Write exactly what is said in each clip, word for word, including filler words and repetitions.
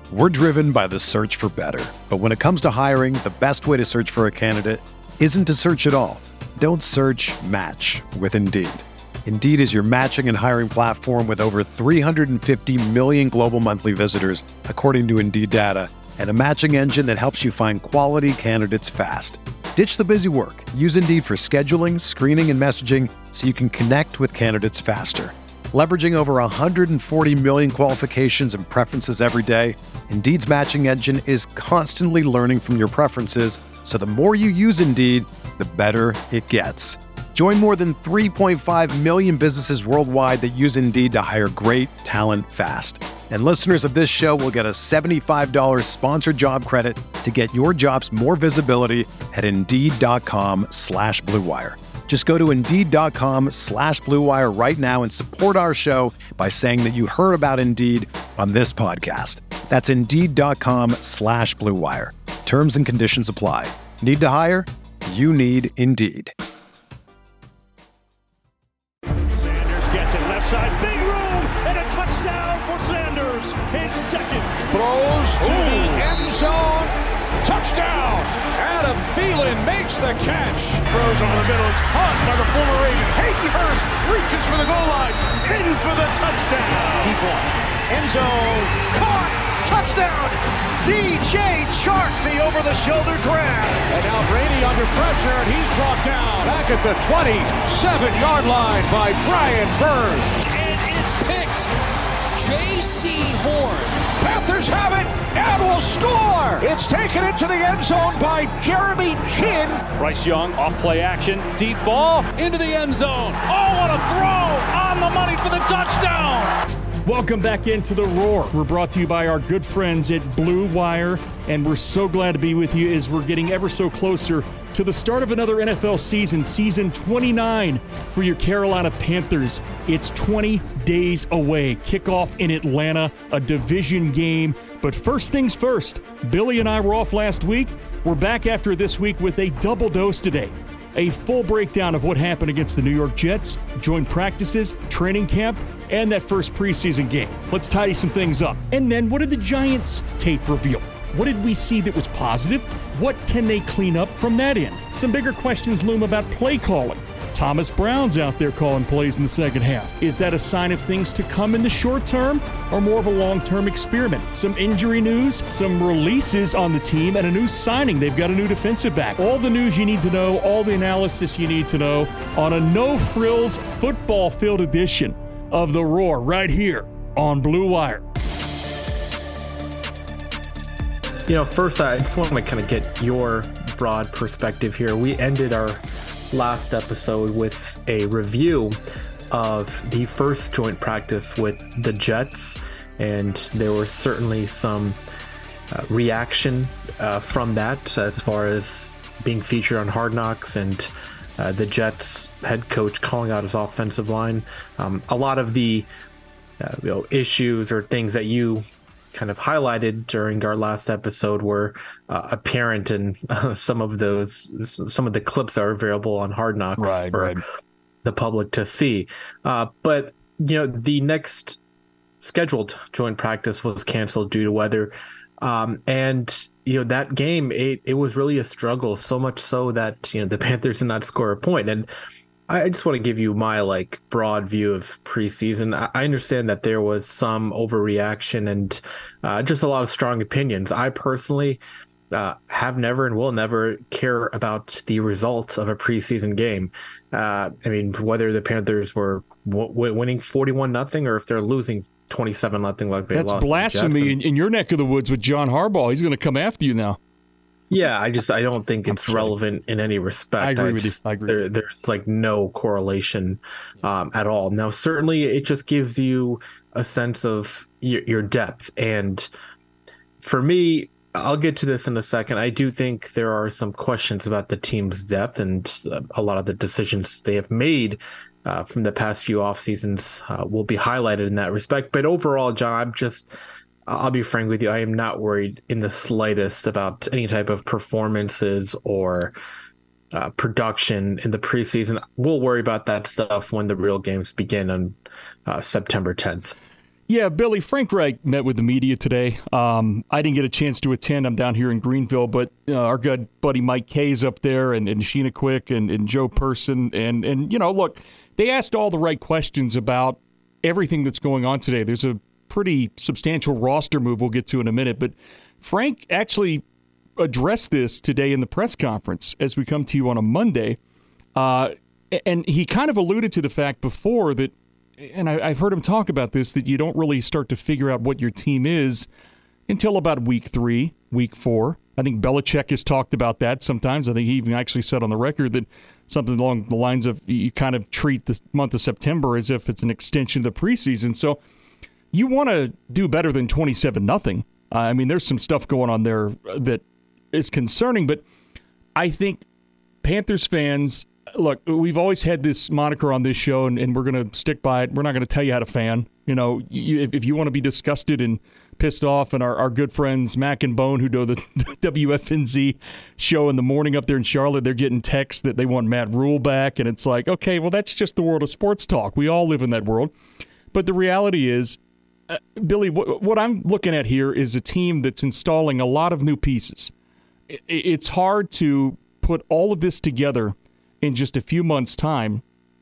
We're driven by the search for better. But when it comes to hiring, the best way to search for a candidate isn't to search at all. Don't search, match with Indeed. Indeed is your matching and hiring platform with over three hundred fifty million global monthly visitors, according to Indeed data, and a matching engine that helps you find quality candidates fast. Ditch the busy work. Use Indeed for scheduling, screening, and messaging so you can connect with candidates faster. Leveraging over one hundred forty million qualifications and preferences every day, Indeed's matching engine is constantly learning from your preferences, so the more you use Indeed, the better it gets. Join more than three point five million businesses worldwide that use Indeed to hire great talent fast. And listeners of this show will get a seventy-five dollars sponsored job credit to get your jobs more visibility at Indeed.com slash Blue Wire. Just go to Indeed.com slash Blue Wire right now and support our show by saying that you heard about Indeed on this podcast. That's Indeed.com slash Blue Wire. Terms and conditions apply. Need to hire? You need Indeed. Sanders gets it left side, big room, and a touchdown for Sanders. His second. Throws to Ooh. the end zone. Touchdown! Adam Thielen makes the catch. Throws over the middle. It's caught by the former Raven. Hayden Hurst reaches for the goal line. In for the touchdown. Deep one. End zone. Caught. Touchdown. D J Chark, the over-the-shoulder grab. And now Brady under pressure, and he's brought down back at the twenty-seven-yard line by Brian Burns. And it's picked. J C Horn. Panthers have it and will score. It's taken into the end zone by Jeremy Chinn. Bryce Young off play action, deep ball into the end zone. Oh, what a throw on the money for the touchdown. Welcome back into The Roar. We're brought to you by our good friends at Blue Wire, and we're so glad to be with you as we're getting ever so closer to the start of another N F L season, season twenty-nine for your Carolina Panthers. It's twenty days away. Kickoff in Atlanta, a division game. But first things first, Billy and I were off last week. We're back after this week with a double dose today. A full breakdown of what happened against the New York Jets, joint practices, training camp, and that first preseason game. Let's tidy some things up. And then what did the Giants tape reveal? What did we see that was positive? What can they clean up from that end? Some bigger questions loom about play calling. Thomas Brown's out there calling plays in the second half. Is that a sign of things to come in the short term or more of a long-term experiment? Some injury news, some releases on the team, and a new signing. They've got a new defensive back. All the news you need to know, all the analysis you need to know on a no-frills football field edition of The Roar right here on Blue Wire. You know, first, I just want to kind of get your broad perspective here. We ended our last episode with a review of the first joint practice with the Jets, and there was certainly some uh, reaction uh, from that as far as being featured on Hard Knocks and uh, the Jets head coach calling out his offensive line. Um, a lot of the uh, you know, issues or things that you kind of highlighted during our last episode were uh, apparent in uh, some of those, some of the clips are available on Hard Knocks right, for right. the public to see. Uh, but, you know, the next scheduled joint practice was canceled due to weather. Um, and, you know, that game, it, it was really a struggle, so much so that, you know, the Panthers did not score a point. And I just want to give you my like broad view of preseason. I understand that there was some overreaction and uh, just a lot of strong opinions. I personally uh, have never and will never care about the results of a preseason game. Uh, I mean, whether the Panthers were w- winning forty-one nothing or if they're losing twenty-seven nothing like they That's lost. That's blasphemy in, in your neck of the woods with John Harbaugh. He's going to come after you now. Yeah, I just I don't think it's relevant in any respect. I agree I with just, you. I agree. There, there's like no correlation um, at all. Now, certainly, it just gives you a sense of your, your depth. And for me, I'll get to this in a second. I do think there are some questions about the team's depth and a lot of the decisions they have made uh, from the past few off seasons uh, will be highlighted in that respect. But overall, John, I'm just. I'll be frank with you. I am not worried in the slightest about any type of performances or uh, production in the preseason. We'll worry about that stuff when the real games begin on uh, September tenth. Yeah, Billy, Frank Reich met with the media today. Um, I didn't get a chance to attend. I'm down here in Greenville, but uh, our good buddy Mike Kay's up there, and, and Sheena Quick and, and Joe Person. And, and, you know, look, they asked all the right questions about everything that's going on today. There's a pretty substantial roster move we'll get to in a minute. But Frank actually addressed this today in the press conference as we come to you on a Monday. Uh, and he kind of alluded to the fact before that, and I, I've heard him talk about this, that you don't really start to figure out what your team is until about week three, week four. I think Belichick has talked about that sometimes. I think he even actually said on the record that something along the lines of you kind of treat the month of September as if it's an extension of the preseason. So you want to do better than twenty-seven nothing. Uh, I mean, there's some stuff going on there that is concerning, but I think Panthers fans, look, we've always had this moniker on this show, and, and we're going to stick by it. We're not going to tell you how to fan. You know, you, if, if you want to be disgusted and pissed off, and our, our good friends Mac and Bone, who do the W F N Z show in the morning up there in Charlotte, they're getting texts that they want Matt Rule back, and it's like, okay, well, that's just the world of sports talk. We all live in that world. But the reality is, uh, Billy, what, what I'm looking at here is a team that's installing a lot of new pieces. It, it's hard to put all of this together in just a few months' time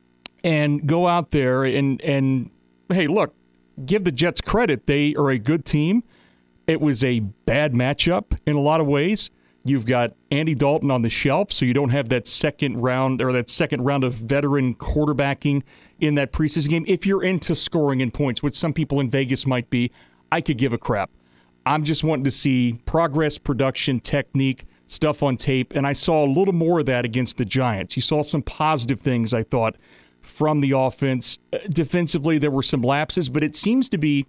and go out there and, and hey, look, give the Jets credit. They are a good team. It was a bad matchup in a lot of ways. You've got Andy Dalton on the shelf, so you don't have that second round or that second round of veteran quarterbacking in that preseason game. If you're into scoring and points, which some people in Vegas might be, I could give a crap. I'm just wanting to see progress, production, technique, stuff on tape, and I saw a little more of that against the Giants. You saw some positive things, I thought, from the offense. Defensively, there were some lapses, but it seems to be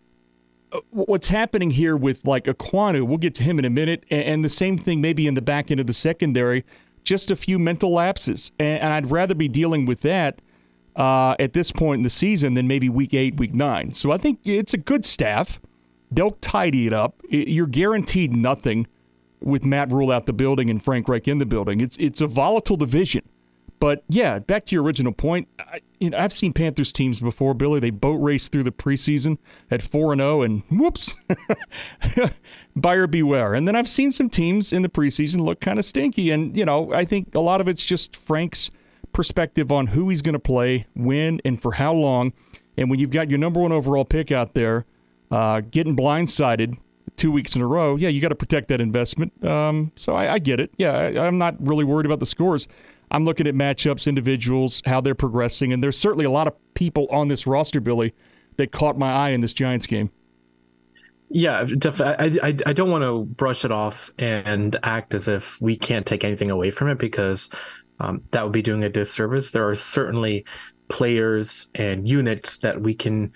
what's happening here with, like, Ekwonu. We'll get to him in a minute, and the same thing maybe in the back end of the secondary, just a few mental lapses, and I'd rather be dealing with that uh, at this point in the season than maybe week eight, week nine. So I think it's a good staff. They'll tidy it up. You're guaranteed nothing with Matt Rule out the building and Frank Reich in the building. It's it's a volatile division. But, yeah, back to your original point, I, you know, I've seen Panthers teams before, Billy. They boat race through the preseason at four and oh, and whoops, buyer beware. And then I've seen some teams in the preseason look kind of stinky. And, you know, I think a lot of it's just Frank's perspective on who he's going to play, when, and for how long. And when you've got your number one overall pick out there uh, getting blindsided two weeks in a row, yeah, you got to protect that investment. Um, so I, I get it. Yeah, I, I'm not really worried about the scores. I'm looking at matchups, individuals, how they're progressing, and there's certainly a lot of people on this roster, Billy, that caught my eye in this Giants game. Yeah, I, I, I don't want to brush it off and act as if we can't take anything away from it, because um, that would be doing a disservice. There are certainly players and units that we can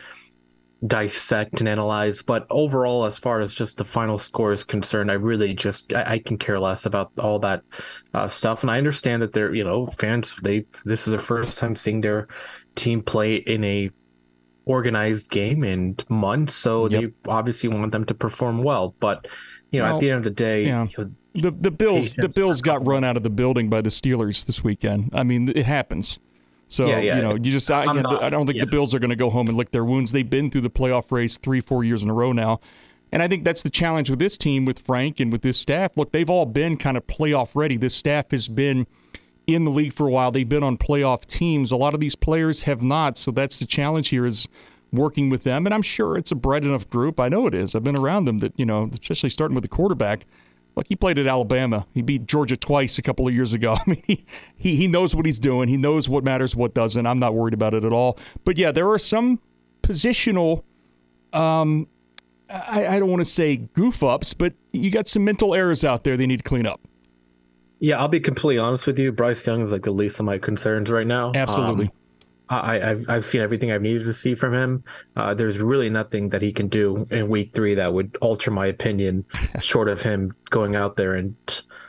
dissect and analyze, but overall, as far as just the final score is concerned, I really just I, I can care less about all that uh, stuff. And I understand that they're, you know, fans, they this is their first time seeing their team play in a organized game in months, so yep. They obviously want them to perform well. But you know, well, at the end of the day, yeah. you know, the the Bills the Bills got run out of the building by the Steelers this weekend. I mean, it happens. So, yeah, yeah. you know, you just I, you know, not, I don't think yeah. the Bills are going to go home and lick their wounds. They've been through the playoff race three, four years in a row now. And I think that's the challenge with this team, with Frank and with this staff. Look, they've all been kind of playoff ready. This staff has been in the league for a while. They've been on playoff teams. A lot of these players have not. So that's the challenge here, is working with them. And I'm sure it's a bright enough group. I know it is. I've been around them that, you know, especially starting with the quarterback. Look, he played at Alabama. He beat Georgia twice a couple of years ago. I mean, he, he he knows what he's doing. He knows what matters, what doesn't. I'm not worried about it at all. But, yeah, there are some positional, um, I, I don't want to say goof-ups, but you got some mental errors out there they need to clean up. Yeah, I'll be completely honest with you. Bryce Young is like the least of my concerns right now. Absolutely. Um, I, I've I've seen everything I've needed to see from him. Uh, there's really nothing that he can do in week three that would alter my opinion, short of him going out there and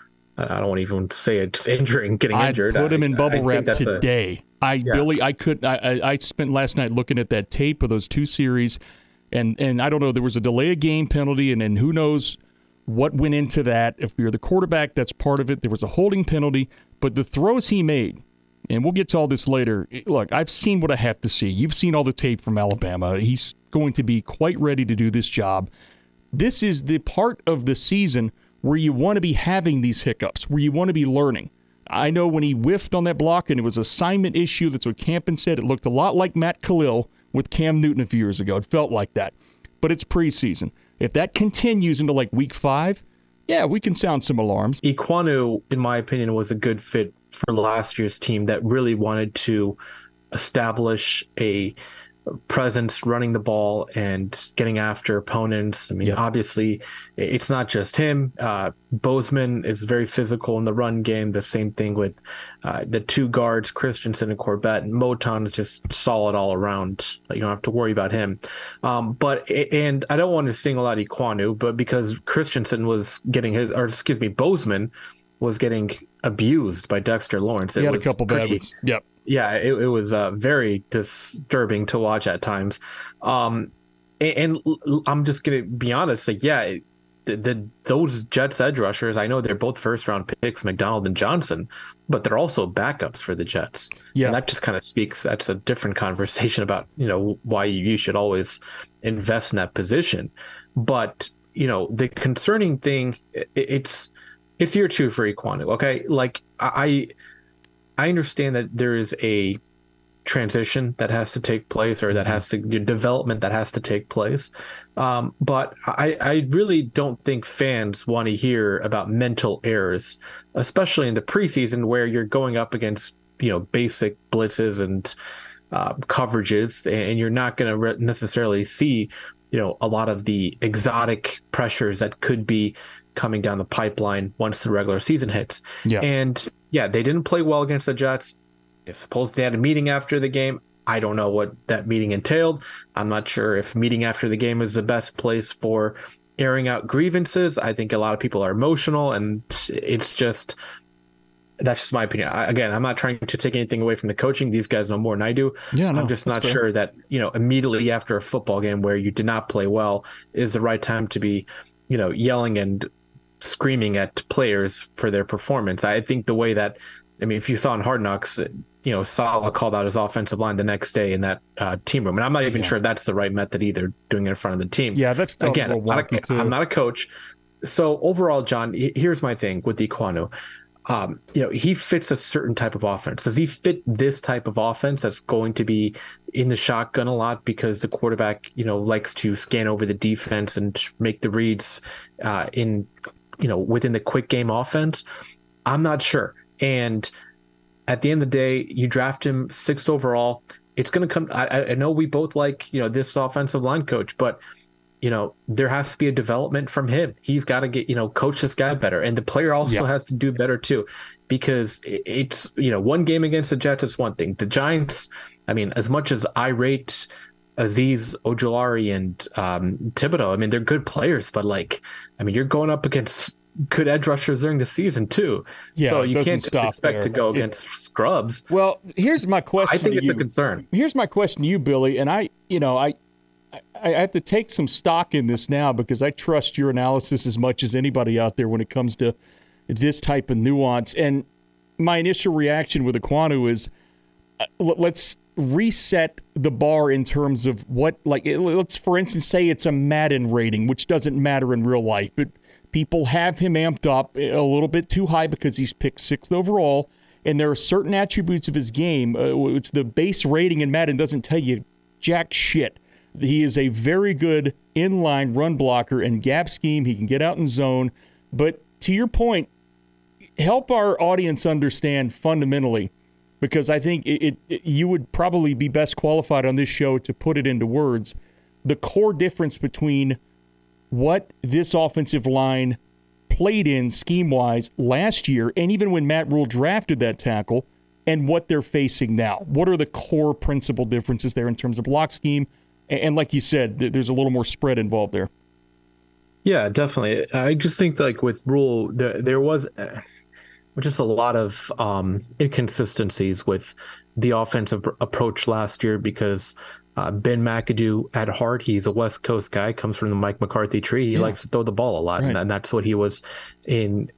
I don't want to even say it, just injuring, getting I'd injured. Put him I, in bubble wrap today. A, I yeah. Billy, I could. I, I spent last night looking at that tape of those two series, and and I don't know. There was a delay of game penalty, and and who knows what went into that. If you're the quarterback, that's part of it. There was a holding penalty, but the throws he made and we'll get to all this later. Look, I've seen what I have to see. You've seen all the tape from Alabama. He's going to be quite ready to do this job. This is the part of the season where you want to be having these hiccups, where you want to be learning. I know when he whiffed on that block and it was an assignment issue, that's what Campen said. It looked a lot like Matt Khalil with Cam Newton a few years ago. It felt like that. But it's preseason. If that continues into like week five, yeah, we can sound some alarms. Ekwonu, in my opinion, was a good fit for last year's team that really wanted to establish a presence running the ball and getting after opponents. I mean, yeah. obviously, it's not just him. Uh, Bozeman is very physical in the run game. The same thing with uh, the two guards, Christensen and Corbett. And Moton is just solid all around. You don't have to worry about him. Um, but and I don't want to single out Ekwonu, but because Christensen was getting his, or excuse me, Bozeman was getting abused by Dexter Lawrence. He it had was a couple pretty, bad ones. Yep. Yeah, it, it was uh, very disturbing to watch at times. Um, and, and I'm just going to be honest, like, yeah, the, the those Jets edge rushers, I know they're both first round picks, McDonald and Johnson, but they're also backups for the Jets. Yeah. And that just kind of speaks, that's a different conversation about, you know, why you should always invest in that position. But, you know, the concerning thing, it, it's, it's year two for Ekwonu. Okay. Like I, I understand that there is a transition that has to take place, or that has to development that has to take place. Um, but I, I really don't think fans want to hear about mental errors, especially in the preseason where you're going up against, you know, basic blitzes and uh, coverages, and you're not going to re- necessarily see, you know, a lot of the exotic pressures that could be coming down the pipeline once the regular season hits. Yeah. And yeah, they didn't play well against the Jets. If suppose they had a meeting after the game, I don't know what that meeting entailed. I'm not sure if meeting after the game is the best place for airing out grievances. I think a lot of people are emotional, and it's just, that's just my opinion. I, again, I'm not trying to take anything away from the coaching. These guys know more than I do. Yeah, no, I'm just not fair. Sure that, you know, immediately after a football game where you did not play well is the right time to be, you know, yelling and screaming at players for their performance. I think the way that, I mean, if you saw in Hard Knocks, you know, Saleh called out his offensive line the next day in that uh, team room. And I'm not even yeah. sure that's the right method either, doing it in front of the team. Yeah, that's again, I'm not, a, I'm not a coach. So overall, John, here's my thing with Ekwonu. Um, you know, he fits a certain type of offense. Does he fit this type of offense that's going to be in the shotgun a lot because the quarterback, you know, likes to scan over the defense and make the reads uh, in, you know, within the quick game offense? I'm not sure. And at the end of the day, you draft him sixth overall. It's going to come. I, I know we both like, you know, this offensive line coach, but, you know, there has to be a development from him. He's got to get, you know, coach this guy better. And the player also yeah. has to do better too, because it's, you know, one game against the Jets is one thing. The Giants, I mean, as much as I rate Azeez Ojulari and um, Thibodeau, I mean, they're good players, but like, I mean, you're going up against good edge rushers during the season too. Yeah, so you can't just expect there. to go against it, scrubs. Well, here's my question. I think to it's you. a concern. Here's my question to you, Billy. And I, you know, I, I have to take some stock in this now because I trust your analysis as much as anybody out there when it comes to this type of nuance. And my initial reaction with Ekwonu is, uh, let's reset the bar in terms of what, like, let's, for instance, say it's a Madden rating, which doesn't matter in real life, but people have him amped up a little bit too high because he's picked sixth overall, and there are certain attributes of his game. Uh, it's the base rating in Madden doesn't tell you jack shit. He is a very good inline run blocker and gap scheme. He can get out in zone. But to your point, help our audience understand fundamentally, because I think it, it, you would probably be best qualified on this show to put it into words, the core difference between what this offensive line played in scheme-wise last year, and even when Matt Rule drafted that tackle, and what they're facing now. What are the core principal differences there in terms of block scheme? And like you said, there's a little more spread involved there. Yeah, definitely. I just think like with Rule, there, there was uh, just a lot of um, inconsistencies with the offensive approach last year because uh, Ben McAdoo at heart, he's a West Coast guy, comes from the Mike McCarthy tree. He yeah. likes to throw the ball a lot, right. and, and that's what he was in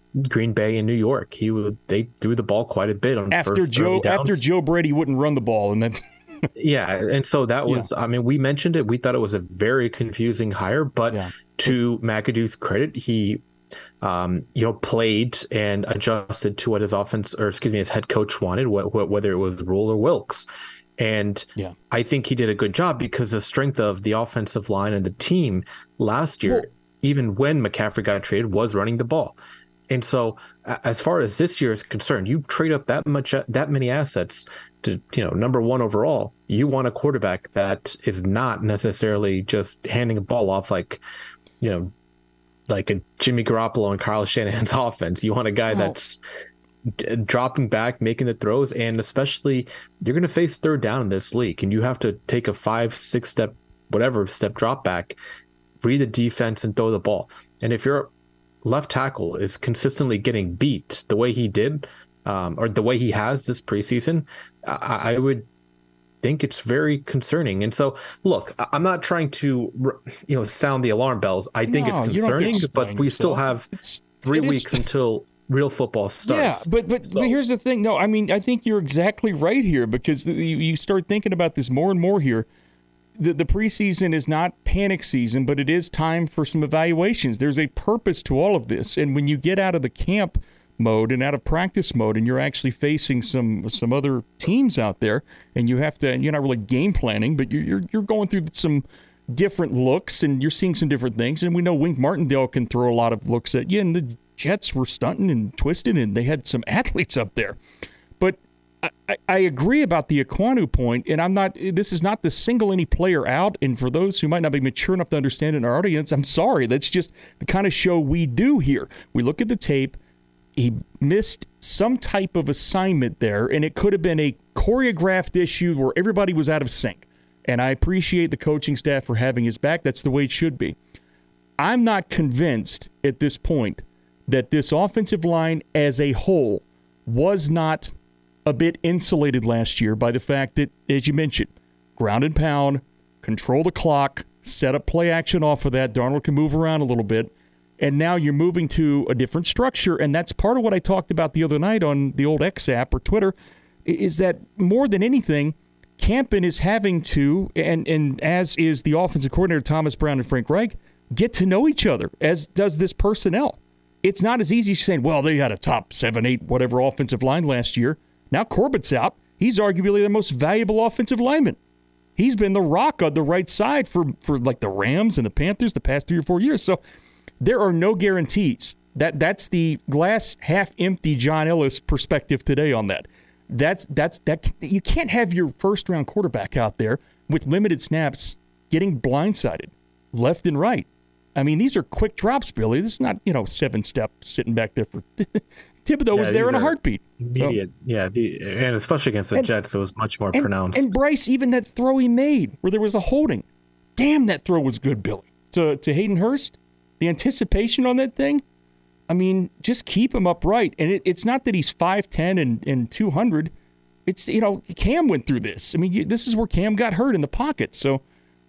Green Bay and New York. He would they threw the ball quite a bit on after first Joe downs. after Joe Brady wouldn't run the ball, and that's yeah. And so that was, yeah. I mean, we mentioned it. We thought it was a very confusing hire, but yeah. to McAdoo's credit, he um, you know played and adjusted to what his offense or excuse me his head coach wanted, wh- wh- whether it was Rule or Wilks. And yeah. I think he did a good job because the strength of the offensive line and the team last year, well, even when McCaffrey got traded, was running the ball. And so as far as this year is concerned, you trade up that much, that many assets to, you know, number one overall, you want a quarterback that is not necessarily just handing a ball off like, you know, like a Jimmy Garoppolo and Kyle Shanahan's offense. You want a guy wow. that's dropping back, making the throws, and especially you're going to face third down in this league, and you have to take a five, six step, whatever step drop back, read the defense, and throw the ball. And if your left tackle is consistently getting beat the way he did, um, or the way he has this preseason, I, I would think it's very concerning. And so, look, I'm not trying to, you know, sound the alarm bells. I think no, it's concerning, but we still have it's, three weeks until real football starts. Yeah, but but, so. but here's the thing. No, I mean, I think you're exactly right here because you, you start thinking about this more and more here. The, the preseason is not panic season, but it is time for some evaluations. There's a purpose to all of this. And when you get out of the camp mode and out of practice mode and you're actually facing some some other teams out there and you have to, you're not really game planning, but you're you're, you're going through some different looks and you're seeing some different things. And we know Wink Martindale can throw a lot of looks at you, and the Jets were stunting and twisting, and they had some athletes up there. But I, I, I agree about the Ekwonu point, and I'm not. This is not to single any player out. And for those who might not be mature enough to understand in our audience, I'm sorry. That's just the kind of show we do here. We look at the tape. He missed some type of assignment there, and it could have been a choreographed issue where everybody was out of sync. And I appreciate the coaching staff for having his back. That's the way it should be. I'm not convinced at this point that this offensive line as a whole was not a bit insulated last year by the fact that, as you mentioned, ground and pound, control the clock, set up play action off of that. Darnold can move around a little bit. And now you're moving to a different structure. And that's part of what I talked about the other night on the old X app or Twitter, is that more than anything, Campen is having to, and, and as is the offensive coordinator Thomas Brown and Frank Reich, get to know each other, as does this personnel. It's not as easy as saying, well, they had a top seven, eight, whatever offensive line last year. Now Corbett's out. He's arguably the most valuable offensive lineman. He's been the rock on the right side for, for like the Rams and the Panthers the past three or four years. So there are no guarantees. That That's the glass half empty John Ellis perspective today on that. That's that's that you can't have your first round quarterback out there with limited snaps getting blindsided left and right. I mean, these are quick drops, Billy. This is not, you know, seven step sitting back there for Thibodeau yeah, was there in a heartbeat. Immediate, so, yeah, the, and especially against the and, Jets, it was much more and, pronounced. And Bryce, even that throw he made where there was a holding, damn, that throw was good, Billy. To to Hayden Hurst, the anticipation on that thing. I mean, just keep him upright. And it, it's not that he's five ten and, and two hundred. It's, you know, Cam went through this. I mean, you, this is where Cam got hurt in the pocket. So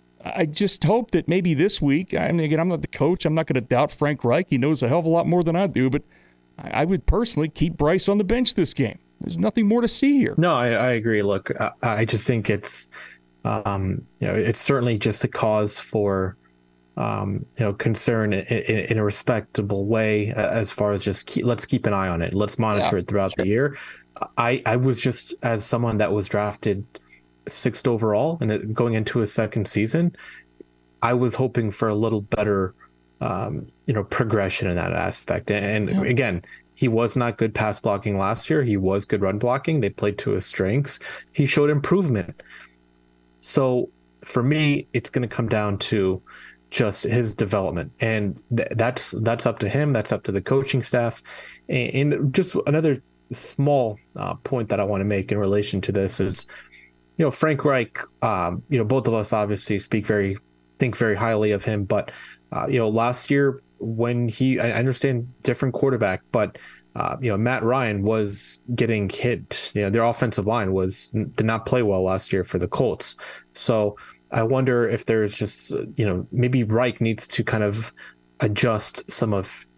I just hope that maybe this week, I mean, again, I'm not the coach. I'm not going to doubt Frank Reich. He knows a hell of a lot more than I do. But I, I would personally keep Bryce on the bench this game. There's nothing more to see here. No, I, I agree. Look, I, I just think it's, um, you know, it's certainly just a cause for, Um, you know, concern in, in, in a respectable way, uh, as far as just keep, let's keep an eye on it. Let's monitor yeah, it throughout sure. the year. I, I was just, as someone that was drafted sixth overall and it, going into a second season, I was hoping for a little better, um, you know, progression in that aspect. And, and yeah. again, he was not good pass blocking last year. He was good run blocking. They played to his strengths. He showed improvement. So for me, it's going to come down to just his development, and th- that's that's up to him. That's up to the coaching staff. And, and just another small uh, point that I want to make in relation to this is, you know, Frank Reich. Um, you know, both of us obviously speak very, think very highly of him. But uh, you know, last year when he, I understand different quarterback, but uh, you know, Matt Ryan was getting hit. You know, their offensive line was did not play well last year for the Colts. So I wonder if there's just, you know, maybe Reich needs to kind of adjust some of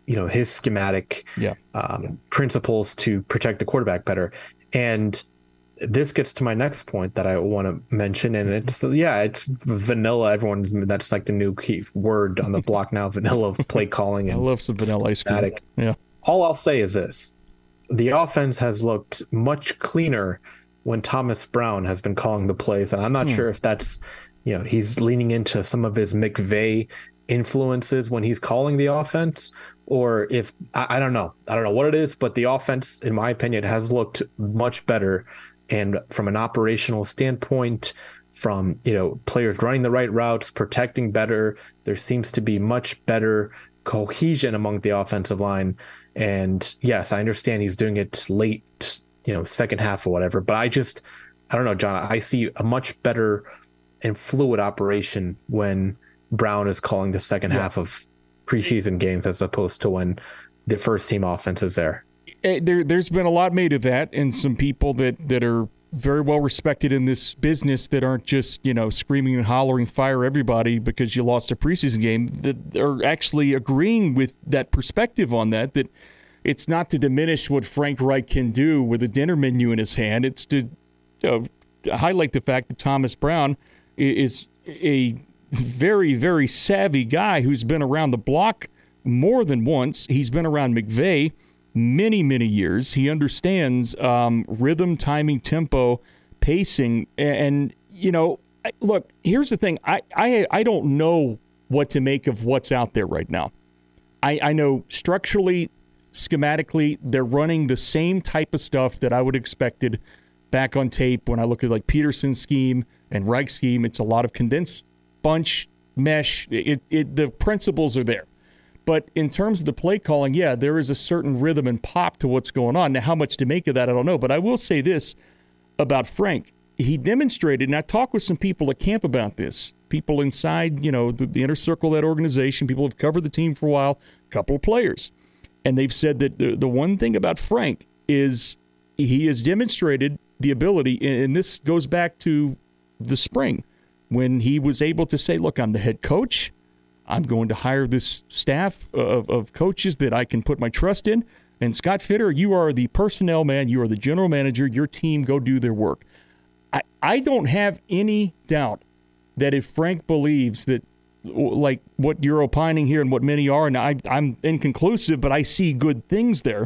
you know, his schematic yeah. um, principles to protect the quarterback better. And this gets to my next point that I want to mention, and it's yeah, it's vanilla. Everyone, that's like the new key word on the block now. Vanilla of play calling. And I love some vanilla ice cream. Yeah. All I'll say is this: the offense has looked much cleaner when Thomas Brown has been calling the plays, and I'm not hmm. sure if that's, you know, he's leaning into some of his McVay influences when he's calling the offense, or if I, I don't know, I don't know what it is, but the offense, in my opinion, has looked much better. And from an operational standpoint, from, you know, players running the right routes, protecting better, there seems to be much better cohesion among the offensive line. And yes, I understand he's doing it late, you know, second half or whatever, but I just, I don't know, John, I see a much better and fluid operation when Brown is calling the second yeah. half of preseason games as opposed to when the first team offense is there. There, there's been a lot made of that, and some people that, that are very well respected in this business that aren't just, you know, screaming and hollering, fire everybody because you lost a preseason game, that are actually agreeing with that perspective on that, that it's not to diminish what Frank Reich can do with a dinner menu in his hand. It's to, you know, to highlight the fact that Thomas Brown is a very, very savvy guy who's been around the block more than once. He's been around McVay many, many years. He understands um, rhythm, timing, tempo, pacing. And, you know, look, here's the thing. I, I, I don't know what to make of what's out there right now. I, I know structurally, schematically, they're running the same type of stuff that I would have expected back on tape when I look at like Peterson's scheme and Reich's scheme. It's a lot of condensed bunch, mesh. It, it, the principles are there. But in terms of the play calling, yeah, there is a certain rhythm and pop to what's going on. Now, how much to make of that, I don't know. But I will say this about Frank. He demonstrated, and I talked with some people at camp about this, people inside, you know, the, the inner circle of that organization, people who have covered the team for a while, a couple of players. And they've said that the, the one thing about Frank is he has demonstrated the ability, and this goes back to the spring, when he was able to say, look, I'm the head coach. I'm going to hire this staff of, of coaches that I can put my trust in. And Scott Fitter, you are the personnel man. You are the general manager. Your team, go do their work. I, I don't have any doubt that if Frank believes that, like what you're opining here and what many are, and I, I'm inconclusive, but I see good things there,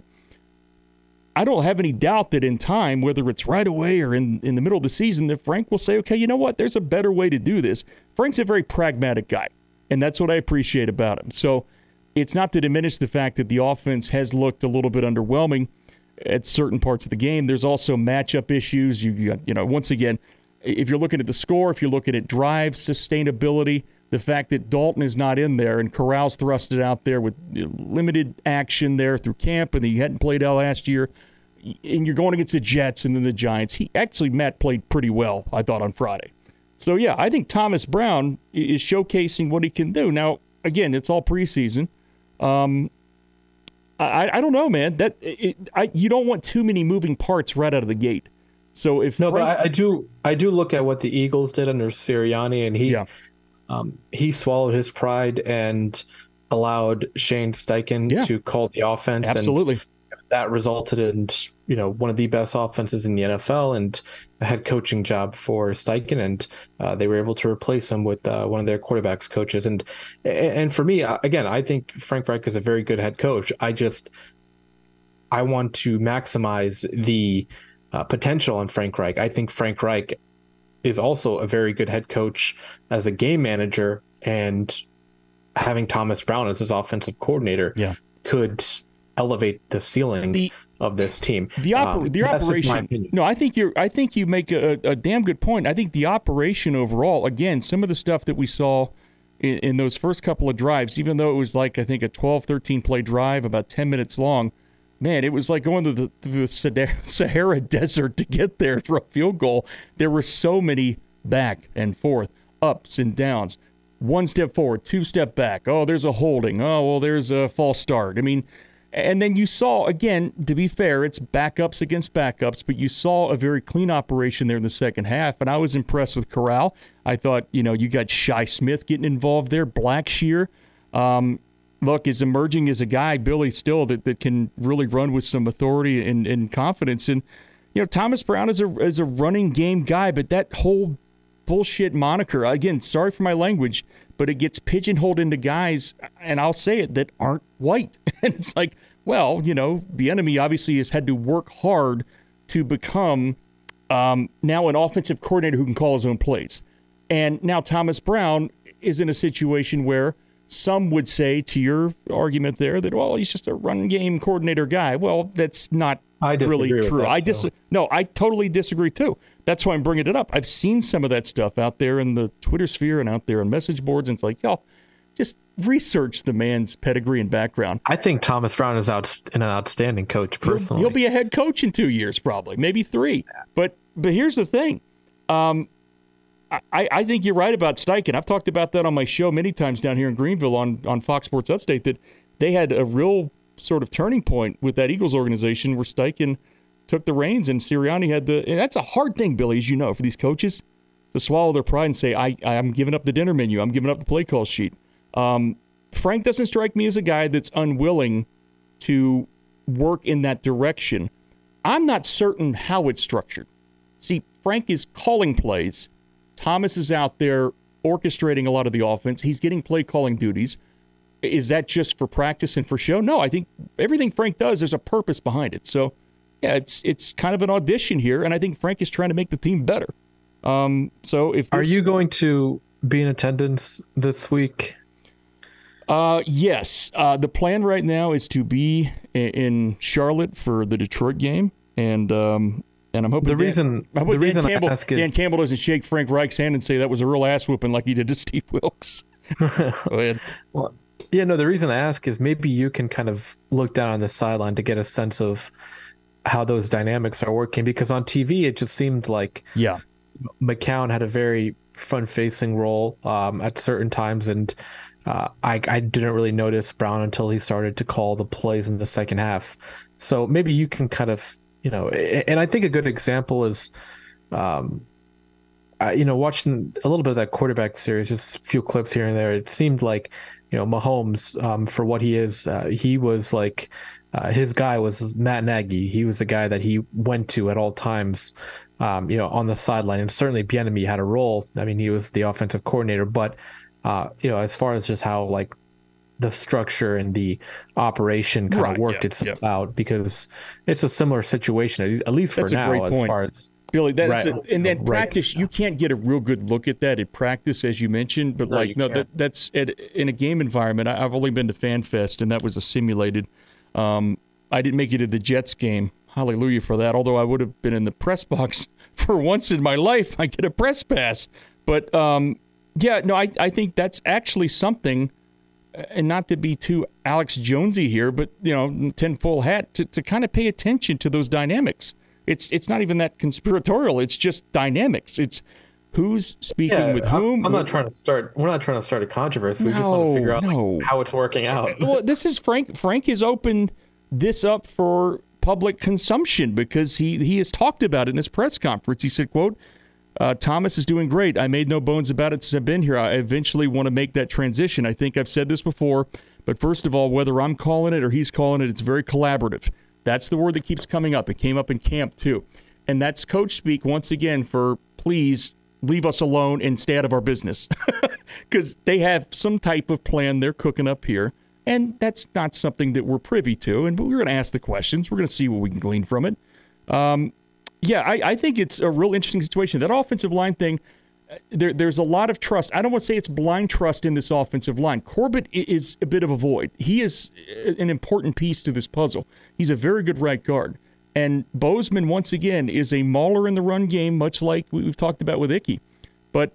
I don't have any doubt that in time, whether it's right away or in, in the middle of the season, that Frank will say, okay, you know what, there's a better way to do this. Frank's a very pragmatic guy. And that's what I appreciate about him. So it's not to diminish the fact that the offense has looked a little bit underwhelming at certain parts of the game. There's also matchup issues. You, you, you know, once again, if you're looking at the score, if you're looking at drive sustainability, the fact that Dalton is not in there and Corral's thrusted out there with limited action there through camp, and he hadn't played out last year, and you're going against the Jets and then the Giants. He actually, Matt played pretty well, I thought, on Friday. So, yeah, I think Thomas Brown is showcasing what he can do. Now, again, it's all preseason. Um, I, I don't know, man. That it, I, you don't want too many moving parts right out of the gate. So if no, Frank, but I, I do I do look at what the Eagles did under Sirianni, and he yeah. um, he swallowed his pride and allowed Shane Steichen yeah. to call the offense. Absolutely. And that resulted in, you know, one of the best offenses in the N F L and a head coaching job for Steichen, and uh, they were able to replace him with uh, one of their quarterbacks coaches. And and for me, again, I think Frank Reich is a very good head coach. I just I want to maximize the uh, potential in Frank Reich. I think Frank Reich is also a very good head coach as a game manager, and having Thomas Brown as his offensive coordinator yeah. could elevate the ceiling the, of this team. The, oper- um, the operation. No, I think you're. I think you make a, a damn good point. I think the operation overall. Again, some of the stuff that we saw in, in those first couple of drives, even though it was like I think a twelve, thirteen play drive, about ten minutes long. Man, it was like going to the, the Sahara Desert to get there for a field goal. There were so many back and forth, ups and downs. One step forward, two step back. Oh, there's a holding. Oh, well, there's a false start. I mean. And then you saw, again, to be fair, it's backups against backups, but you saw a very clean operation there in the second half, and I was impressed with Corral. I thought, you know, you got Shi Smith getting involved there, Blackshear. Um, look, is emerging as a guy, Billy, still that, that can really run with some authority and, and confidence. And, you know, Thomas Brown is a, is a running game guy, but that whole bullshit moniker, again, sorry for my language, but it gets pigeonholed into guys, and I'll say it, that aren't white. And it's like, well, you know, Bieniemy obviously has had to work hard to become um, now an offensive coordinator who can call his own plays. And now Thomas Brown is in a situation where some would say, to your argument there, that, well, he's just a run game coordinator guy. Well, that's not I really with true. that, I dis- No, I totally disagree, too. That's why I'm bringing it up. I've seen some of that stuff out there in the Twitter sphere and out there on message boards, and it's like, y'all, just research the man's pedigree and background. I think Thomas Brown is out, an outstanding coach, personally. He'll, he'll be a head coach in two years, probably, maybe three. But but here's the thing. Um, I, I think you're right about Steichen. I've talked about that on my show many times down here in Greenville on, on Fox Sports Upstate, that they had a real sort of turning point with that Eagles organization where Steichen took the reins and Sirianni had the – and that's a hard thing, Billy, as you know, for these coaches to swallow their pride and say, I, I'm giving up the dinner menu. I'm giving up the play call sheet. Um, Frank doesn't strike me as a guy that's unwilling to work in that direction. I'm not certain how it's structured. See, Frank is calling plays. Thomas is out there orchestrating a lot of the offense. He's getting play calling duties. Is that just for practice and for show? No, I think everything Frank does, there's a purpose behind it. So, yeah, it's it's kind of an audition here, and I think Frank is trying to make the team better. Um, so, if this, are you going to be in attendance this week? Uh, yes. Uh, the plan right now is to be in Charlotte for the Detroit game, and um, and I'm hoping the Dan, reason I hope the Dan reason Campbell, I ask is Dan Campbell doesn't shake Frank Reich's hand and say that was a real ass whooping like he did to Steve Wilkes. Go ahead. Well, yeah, no. The reason I ask is maybe you can kind of look down on the sideline to get a sense of how those dynamics are working, because on T V it just seemed like yeah, McCown had a very front-facing role um, at certain times, and uh, I, I didn't really notice Brown until he started to call the plays in the second half. So maybe you can kind of, you know, and I think a good example is, um, uh, you know, watching a little bit of that quarterback series, just a few clips here and there. It seemed like, you know, Mahomes, um, for what he is, uh, he was like, uh, his guy was Matt Nagy. He was the guy that he went to at all times, um, you know, on the sideline. And certainly Bieniemy had a role. I mean, he was the offensive coordinator, but, uh, you know, as far as just how like the structure and the operation kind right, of worked yeah, itself yeah. out, because it's a similar situation, at least for That's now, a great as point. far as Billy, that's right, a, and then right. practice. You can't get a real good look at that at practice, as you mentioned. But No, like, you no, can't. that that's at, in a game environment. I, I've only been to FanFest, and that was a simulated. Um, I didn't make it to the Jets game. Hallelujah for that. Although I would have been in the press box for once in my life. I get a press pass. But um, yeah, no, I I think that's actually something. And not to be too Alex Jonesy here, but you know, ten full hat to to kind of pay attention to those dynamics. It's it's not even that conspiratorial. It's just dynamics. It's who's speaking Yeah, with I'm- whom. I'm not trying to start. We're not trying to start a controversy. We just want No, to figure out like, no. how it's working out. Well, this is Frank. Frank has opened this up for public consumption because he he has talked about it in his press conference. He said, "quote uh, Thomas is doing great. I made no bones about it since I've been here. I eventually want to make that transition. I think I've said this before, but first of all, whether I'm calling it or he's calling it, it's very collaborative." That's the word that keeps coming up. It came up in camp, too. And that's coach speak, once again, for please leave us alone and stay out of our business. Because they have some type of plan they're cooking up here. And that's not something that we're privy to. And but we're going to ask the questions. We're going to see what we can glean from it. Um, yeah, I, I think it's a real interesting situation. That offensive line thing, there, there's a lot of trust. I don't want to say it's blind trust in this offensive line. Corbett is a bit of a void. He is an important piece to this puzzle. He's a very good right guard. And Bozeman, once again, is a mauler in the run game, much like we've talked about with Ickey. But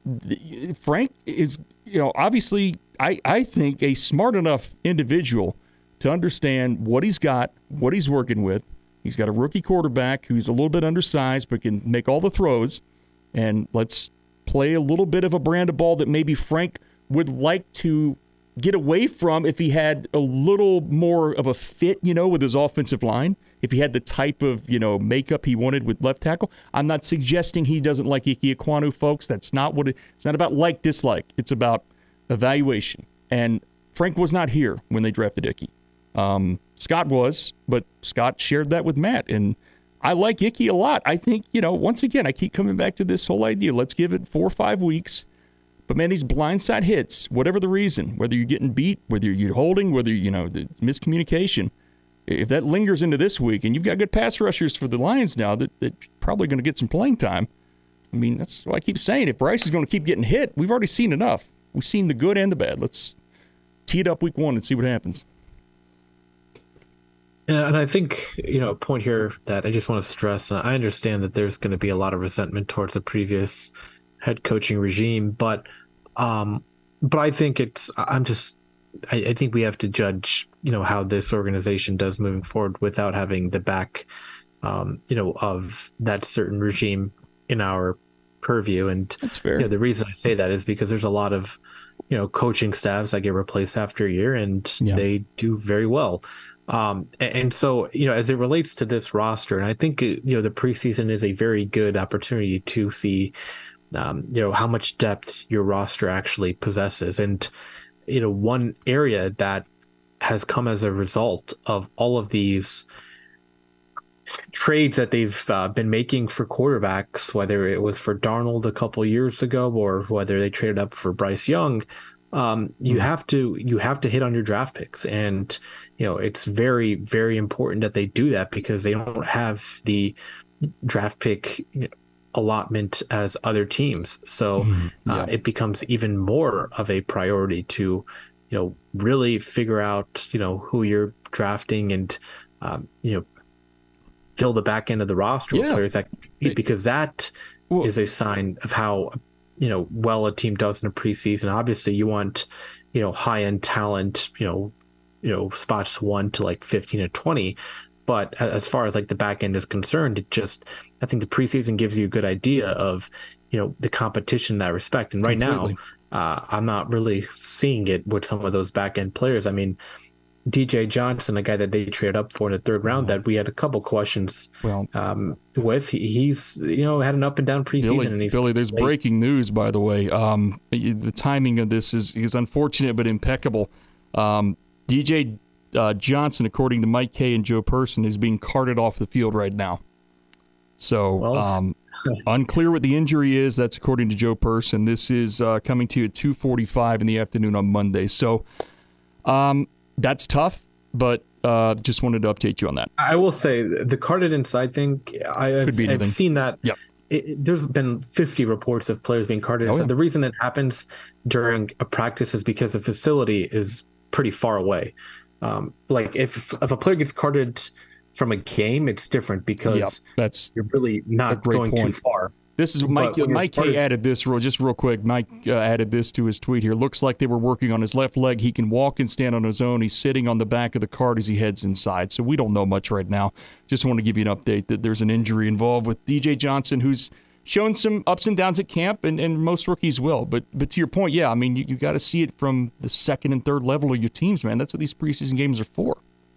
Frank is, you know, obviously, I, I think, a smart enough individual to understand what he's got, what he's working with. He's got a rookie quarterback who's a little bit undersized but can make all the throws. And let's play a little bit of a brand of ball that maybe Frank would like to get away from if he had a little more of a fit, you know, with his offensive line. If he had the type of, you know, makeup he wanted with left tackle. I'm not suggesting he doesn't like Ike Ekwonu, folks. That's not what it, it's not about like, dislike. It's about evaluation. And Frank was not here when they drafted Ickey. Um, Scott was, but Scott shared that with Matt, and I like Ickey a lot. I think, you know, once again, I keep coming back to this whole idea. Let's give it four or five weeks. But, man, these blindside hits, whatever the reason, whether you're getting beat, whether you're holding, whether, you know, the miscommunication, if that lingers into this week, and you've got good pass rushers for the Lions now that, that probably going to get some playing time, I mean, that's what I keep saying. If Bryce is going to keep getting hit, we've already seen enough. We've seen the good and the bad. Let's tee it up week one and see what happens. And I think, you know, a point here that I just want to stress, and I understand that there's going to be a lot of resentment towards the previous head coaching regime, but um, but I think it's, I'm just, I, I think we have to judge, you know, how this organization does moving forward without having the back, um, you know, of that certain regime in our purview. And that's fair. You know, the reason I say that is because there's a lot of, you know, coaching staffs that get replaced after a year, and yeah. they do very well. Um, and, and so, you know, as it relates to this roster, and I think, you know, the preseason is a very good opportunity to see, um, you know, how much depth your roster actually possesses. And, you know, one area that has come as a result of all of these trades that they've uh, been making for quarterbacks, whether it was for Darnold a couple years ago or whether they traded up for Bryce Young, um, you mm-hmm. have to you have to hit on your draft picks. And, you know, it's very, very important that they do that because they don't have the draft pick you know, allotment as other teams. So mm-hmm. yeah. uh, it becomes even more of a priority to, you know, really figure out, you know, who you're drafting and, um, you know, fill the back end of the roster yeah. with players that because that well, is a sign of how, you know, well a team does in a preseason. Obviously you want, you know, high end talent, you know, you know, spots one to like fifteen or twenty. But as far as like the back end is concerned, it just, I think the preseason gives you a good idea of, you know, the competition in that respect. And right Completely. now, uh, I'm not really seeing it with some of those back end players. I mean, D J Johnson, a guy that they traded up for in the third round, that we had a couple questions well, um, with. He, he's you know had an up and down preseason. Billy, and he's Billy there's played. breaking news, by the way. Um, the timing of this is is unfortunate but impeccable. Um, D J uh, Johnson, according to Mike Kay and Joe Person, is being carted off the field right now. So well, um, unclear what the injury is. That's according to Joe Person. This is uh, coming to you at two forty-five in the afternoon on Monday. So. Um, That's tough, but uh, just wanted to update you on that. I will say the carded inside thing, I, I've, I've seen that. Yep. It, there's been fifty reports of players being carded oh, inside. Yeah. The reason that happens during a practice is because the facility is pretty far away. Um, like if if a player gets carded from a game, it's different because yep. That's you're really not going point. too far. This is Mike. Mike K added this real, just real quick. Mike uh, added this to his tweet here. Looks like they were working on his left leg. He can walk and stand on his own. He's sitting on the back of the cart as he heads inside. So we don't know much right now. Just want to give you an update that there's an injury involved with D J Johnson, who's shown some ups and downs at camp, and, and most rookies will. But but to your point, yeah, I mean you, you got to see it from the second and third level of your teams, man. That's what these preseason games are for.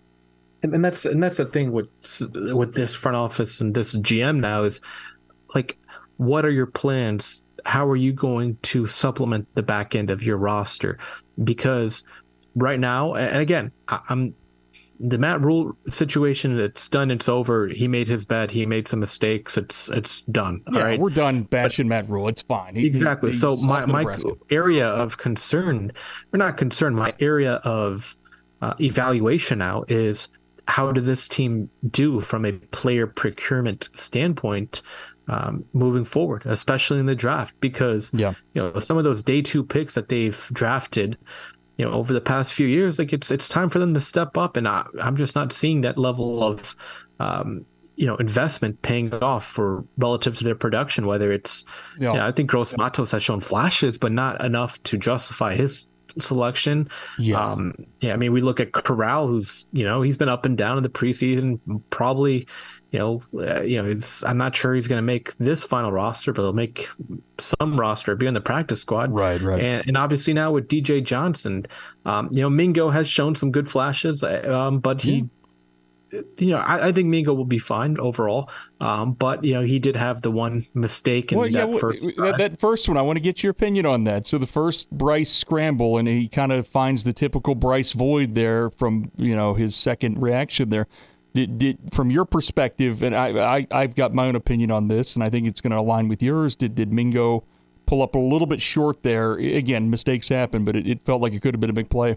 And, and that's and that's the thing with with this front office and this G M now is like. What are your plans? How are you going to supplement the back end of your roster? Because right now, and again, I'm the Matt Rule situation. It's done. It's over. He made his bed. He made some mistakes. It's it's done. Yeah, all right? We're done bashing but, Matt Rule. It's fine. He, exactly. He, so my my area of concern, or not concern, my area of uh, evaluation now is how did this team do from a player procurement standpoint? Um, moving forward, especially in the draft, because yeah. you know some of those day two picks that they've drafted, you know, over the past few years, like it's it's time for them to step up, and I, I'm just not seeing that level of um, you know investment paying off for relative to their production. Whether it's, yeah, yeah I think Gross Matos has shown flashes, but not enough to justify his selection. Yeah. Um, yeah. I mean, we look at Corral, who's, you know, he's been up and down in the preseason, probably, you know, uh, you know, it's, I'm not sure he's going to make this final roster, but he'll make some roster, be on the practice squad. Right. Right. And, and obviously now with D J Johnson, um, you know, Mingo has shown some good flashes, um, but he, you know, I, I think Mingo will be fine overall. Um, but, you know, he did have the one mistake in well, that yeah, first that, that first one. I want to get your opinion on that. So the first Bryce scramble, and he kind of finds the typical Bryce void there from, you know, his second reaction there. Did, did from your perspective, and I, I, I've got my own opinion on this, and I think it's going to align with yours, did, did Mingo pull up a little bit short there? Again, mistakes happen, but it, it felt like it could have been a big play.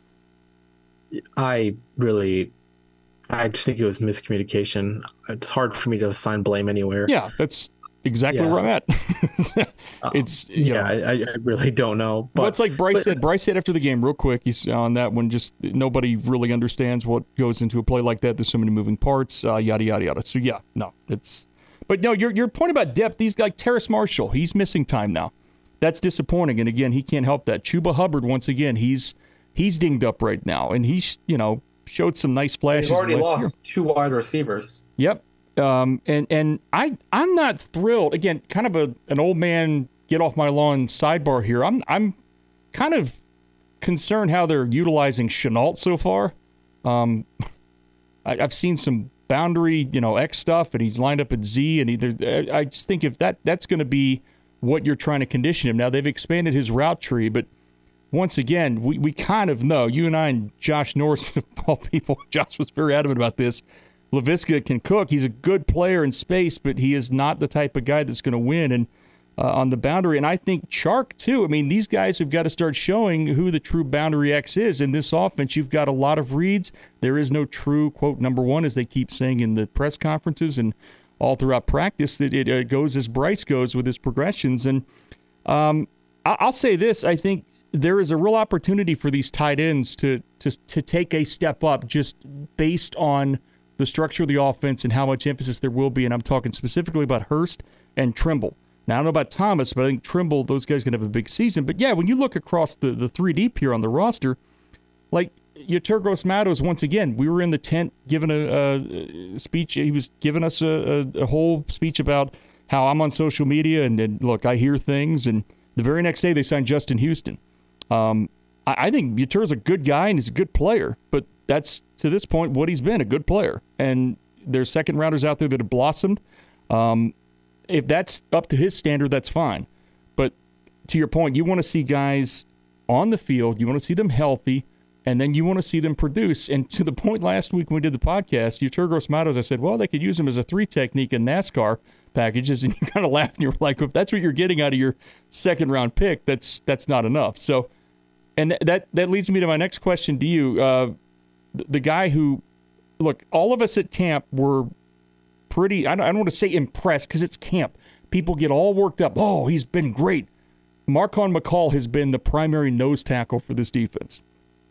I really... I just think it was miscommunication. It's hard for me to assign blame anywhere. Yeah, that's exactly yeah. where I'm at. it's you yeah, know, I, I really don't know. But well, it's like Bryce but, said. Bryce said after the game, real quick, he's on that one. Just nobody really understands what goes into a play like that. There's so many moving parts. Uh, yada yada yada. So yeah, no, it's. But no, your your point about depth. These guys, Terrace Marshall, he's missing time now. That's disappointing. And again, he can't help that. Chuba Hubbard, once again, he's he's dinged up right now, and he's you know. showed some nice flashes. They've already lost year. two wide receivers. Yep. Um, and and I, I'm not thrilled. Again, kind of a an old man get off my lawn sidebar here. I'm I'm kind of concerned how they're utilizing Shenault so far. Um, I, I've seen some boundary, you know, X stuff, and he's lined up at Z, and either I just think if that that's going to be what you're trying to condition him. Now they've expanded his route tree, but once again, we, we kind of know, you and I and Josh Norris, of all people, Josh was very adamant about this. Laviska can cook. He's a good player in space, but he is not the type of guy that's going to win and uh, on the boundary. And I think Chark, too. I mean, these guys have got to start showing who the true boundary X is. In this offense, you've got a lot of reads. There is no true, quote, number one, as they keep saying in the press conferences and all throughout practice, that it uh, goes as Bryce goes with his progressions. And um, I- I'll say this, I think, there is a real opportunity for these tight ends to, to to take a step up just based on the structure of the offense and how much emphasis there will be. And I'm talking specifically about Hurst and Trimble. Now, I don't know about Thomas, but I think Trimble, those guys are going to have a big season. But, yeah, when you look across the, the three deep here on the roster, like Yetur Gross-Matos, once again, we were in the tent giving a, a speech. He was giving us a, a, a whole speech about how I'm on social media and, and, look, I hear things. And the very next day they signed Justin Houston. Um, I, I think Yetur's a good guy and he's a good player, but that's, to this point, what he's been, a good player. And there's second rounders out there that have blossomed. Um, if that's up to his standard, that's fine. But to your point, you want to see guys on the field, you want to see them healthy, and then you want to see them produce. And to the point last week when we did the podcast, Yetur Gross-Matos, I said, well, they could use him as a three technique in NASCAR packages, and you kind of laughed and you were like, if that's what you're getting out of your second round pick, that's that's not enough. So, and that that leads me to my next question to you. Uh, the, the guy who, look, all of us at camp were pretty, I don't, I don't want to say impressed because it's camp. People get all worked up. Oh, he's been great. Marquan McCall has been the primary nose tackle for this defense.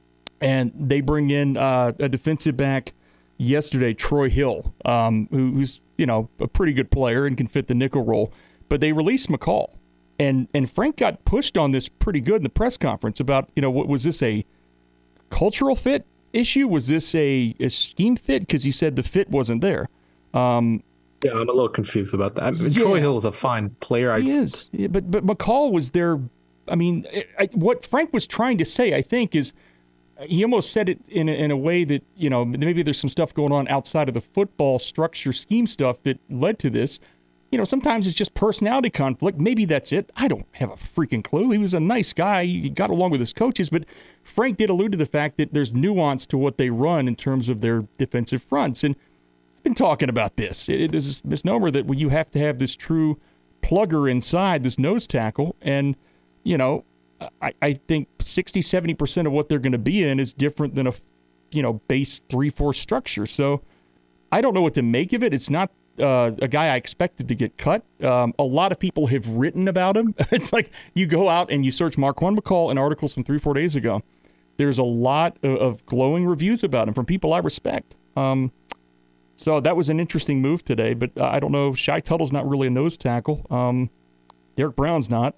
And they bring in uh, a defensive back yesterday, Troy Hill, um, who's, you know, a pretty good player and can fit the nickel role. But they released McCall. And and Frank got pushed on this pretty good in the press conference about, you know, what was this, a cultural fit issue? Was this a, a scheme fit? Because he said the fit wasn't there. Um, yeah, I'm a little confused about that. I mean, yeah, Troy Hill is a fine player. I he just... is. Yeah, but, but McCall was there. I mean, I, what Frank was trying to say, I think, is he almost said it in a, in a way that, you know, maybe there's some stuff going on outside of the football structure scheme stuff that led to this. You know, sometimes it's just personality conflict. Maybe that's it. I don't have a freaking clue. He was a nice guy. He got along with his coaches, but Frank did allude to the fact that there's nuance to what they run in terms of their defensive fronts. And I've been talking about this. It, there's this misnomer that well, you have to have this true plugger inside, this nose tackle. And, you know, I, I think sixty, seventy percent of what they're going to be in is different than a, you know, base three four structure. So I don't know what to make of it. It's not Uh, a guy I expected to get cut. Um, a lot of people have written about him. It's like you go out and you search Marquan McCall in articles from three, four days ago. There's a lot of, of glowing reviews about him from people I respect. Um, so that was an interesting move today, but uh, I don't know. Shai Tuttle's not really a nose tackle. Um, Derek Brown's not.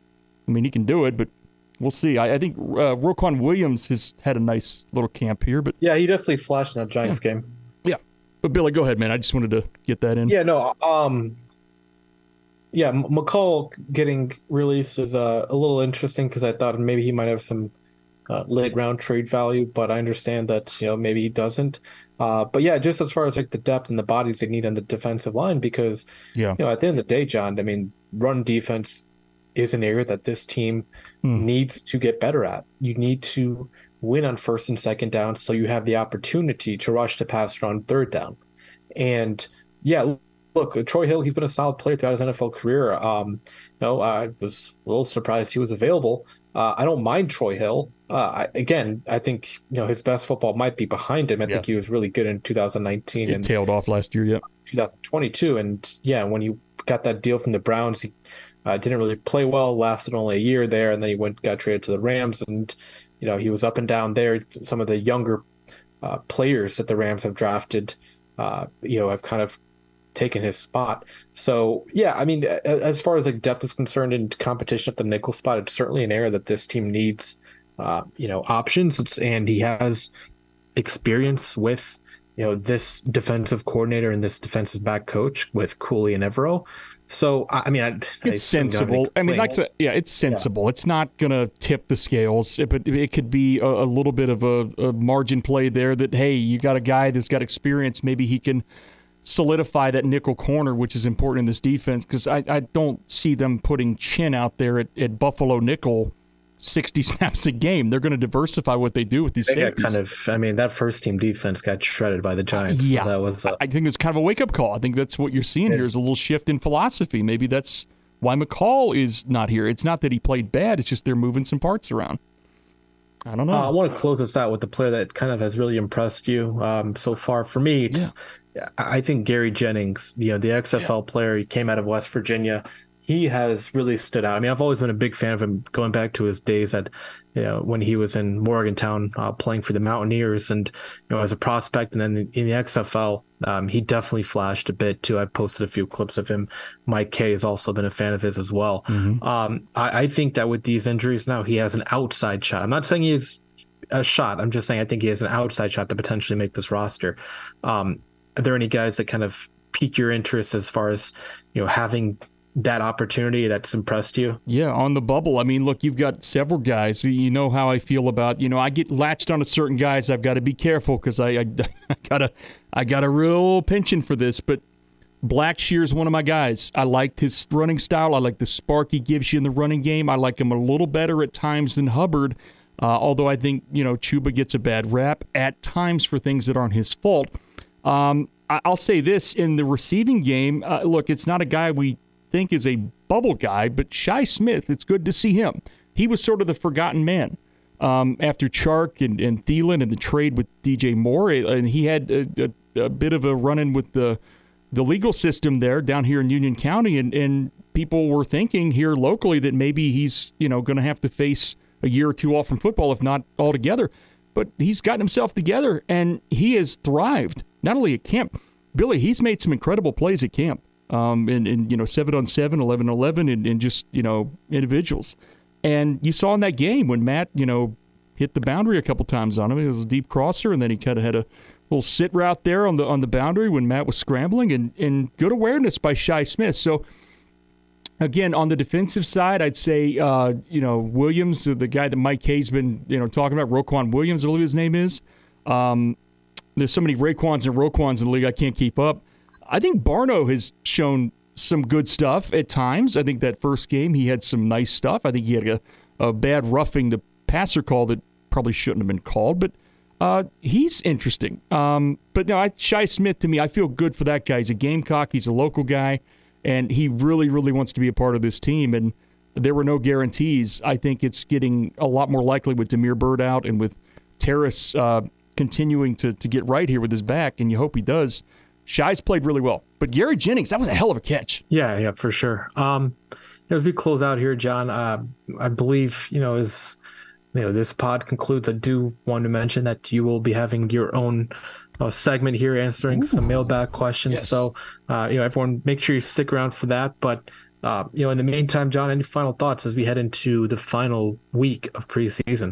I mean, he can do it, but we'll see. I, I think uh, Roquan Williams has had a nice little camp here. But yeah, he definitely flashed in that Giants yeah. game. Yeah. But Billy, go ahead, man. I just wanted to get that in. Yeah, no. Um, yeah, McCall getting released is uh, a little interesting because I thought maybe he might have some uh, late round trade value, but I understand that, you know, maybe he doesn't. Uh, but yeah, just as far as like the depth and the bodies they need on the defensive line, because, yeah. you know, at the end of the day, John, I mean, run defense is an area that this team mm. needs to get better at. You need to win on first and second down so you have the opportunity to rush the passer on third down. And yeah, look, Troy Hill, he's been a solid player throughout his N F L career. Um, you know, I was a little surprised he was available. Uh, I don't mind Troy Hill. Uh, I, again, I think, you know, his best football might be behind him. I yeah. think he was really good in two thousand nineteen. It and tailed off last year, yeah. twenty twenty-two. And yeah, when you got that deal from the Browns, he uh, didn't really play well, lasted only a year there, and then he went got traded to the Rams. And, you know, he was up and down there. Some of the younger uh, players that the Rams have drafted, uh, you know, have kind of taken his spot. So yeah, I mean, as far as like depth is concerned and competition at the nickel spot, it's certainly an area that this team needs, uh, you know, options. It's, and he has experience with, you know, this defensive coordinator and this defensive back coach with Cooley and Evero. So I mean, I, it's I sensible. I mean, that's a, yeah, it's sensible. Yeah. It's not going to tip the scales, but it could be a, a little bit of a, a margin play there. That hey, you got a guy that's got experience. Maybe he can solidify that nickel corner, which is important in this defense, because I, I don't see them putting Chin out there at, at Buffalo nickel sixty snaps a game. They're going to diversify what they do with these they safeties. Kind of, I mean, that first team defense got shredded by the Giants. Yeah, so that was. Uh, I think it's kind of a wake up call. I think that's what you're seeing here is a little shift in philosophy. Maybe that's why McCall is not here. It's not that he played bad. It's just they're moving some parts around. I don't know. Uh, I want to close this out with the player that kind of has really impressed you um, so far. For me, it's. Yeah. I think Gary Jennings, you know, the X F L yeah. player, he came out of West Virginia. He has really stood out. I mean, I've always been a big fan of him going back to his days at, you know, when he was in Morgantown uh, playing for the Mountaineers and, you know, as a prospect. And then in the X F L, um, he definitely flashed a bit too. I posted a few clips of him. Mike Kay has also been a fan of his as well. Mm-hmm. Um, I, I think that with these injuries now, he has an outside shot. I'm not saying he's a shot. I'm just saying I think he has an outside shot to potentially make this roster. Um, Are there any guys that kind of pique your interest as far as, you know, having that opportunity that's impressed you? Yeah, on the bubble. I mean, look, you've got several guys. You know how I feel about, you know, I get latched onto certain guys. I've got to be careful because I, I, I got a, I got a real penchant for this. But Blackshear's one of my guys. I liked his running style. I like the spark he gives you in the running game. I like him a little better at times than Hubbard. Uh, although I think, you know, Chuba gets a bad rap at times for things that aren't his fault. Um, I'll say this in the receiving game. Uh, look, it's not a guy we think is a bubble guy, but Shi Smith, it's good to see him. He was sort of the forgotten man um, after Chark and, and Thielen and the trade with D J Moore, and he had a, a, a bit of a run-in with the the legal system there down here in Union County, and, and people were thinking here locally that maybe he's you know going to have to face a year or two off from football, if not altogether. But he's gotten himself together, and he has thrived. Not only at camp, Billy, he's made some incredible plays at camp, um, in, in you know seven on seven, eleven on eleven, and, and just you know individuals. And you saw in that game when Matt you know hit the boundary a couple times on him. It was a deep crosser, and then he kind of had a little sit route there on the on the boundary when Matt was scrambling, and, and good awareness by Shi Smith. So again, on the defensive side, I'd say uh, you know Williams, the guy that Mike Kay's been you know talking about, Roquan Williams, I believe his name is. Um, There's so many Raekwons and Roquans in the league, I can't keep up. I think Barno has shown some good stuff at times. I think that first game, he had some nice stuff. I think he had a, a bad roughing the passer call that probably shouldn't have been called, but uh, he's interesting. Um, but no, I, Shi Smith, to me, I feel good for that guy. He's a Gamecock. He's a local guy, and he really, really wants to be a part of this team, and there were no guarantees. I think it's getting a lot more likely with Damiere Byrd out and with Terrace uh, continuing to, to get right here with his back, and you hope he does. Shi's played really well. But Gary Jennings, that was a hell of a catch. Yeah, yeah, for sure. Um, as we close out here, John, uh, I believe, you know, as you know, this pod concludes, I do want to mention that you will be having your own uh, segment here answering Ooh. some mailbag questions. Yes. So, uh, you know, everyone, make sure you stick around for that. But, uh, you know, in the meantime, John, any final thoughts as we head into the final week of preseason?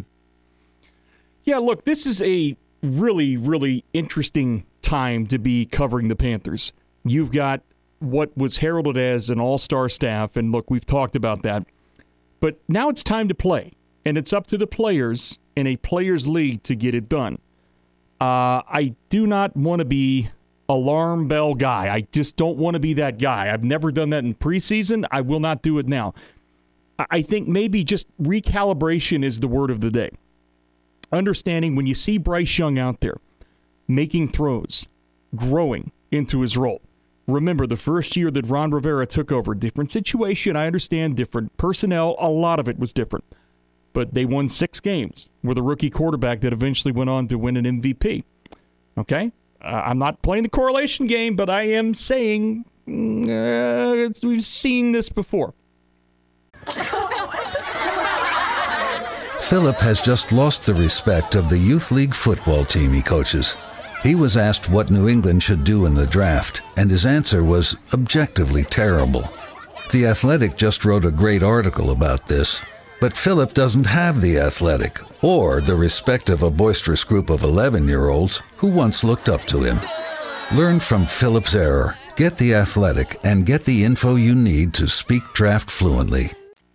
Yeah, look, this is a really, really interesting time to be covering the Panthers. You've got what was heralded as an all-star staff, and look, we've talked about that. But now it's time to play, and it's up to the players in a players' league to get it done. Uh, I do not want to be alarm bell guy. I just don't want to be that guy. I've never done that in preseason. I will not do it now. I think maybe just recalibration is the word of the day. Understanding when you see Bryce Young out there making throws, growing into his role. Remember, the first year that Ron Rivera took over, different situation, I understand, different personnel, a lot of it was different. But they won six games with a rookie quarterback that eventually went on to win an M V P. Okay? Uh, I'm not playing the correlation game, but I am saying uh, it's, we've seen this before. Philip has just lost the respect of the youth league football team he coaches. He was asked what New England should do in the draft, and his answer was objectively terrible. The Athletic just wrote a great article about this, but Philip doesn't have the Athletic or the respect of a boisterous group of eleven-year-olds who once looked up to him. Learn from Philip's error, get the Athletic, and get the info you need to speak draft fluently.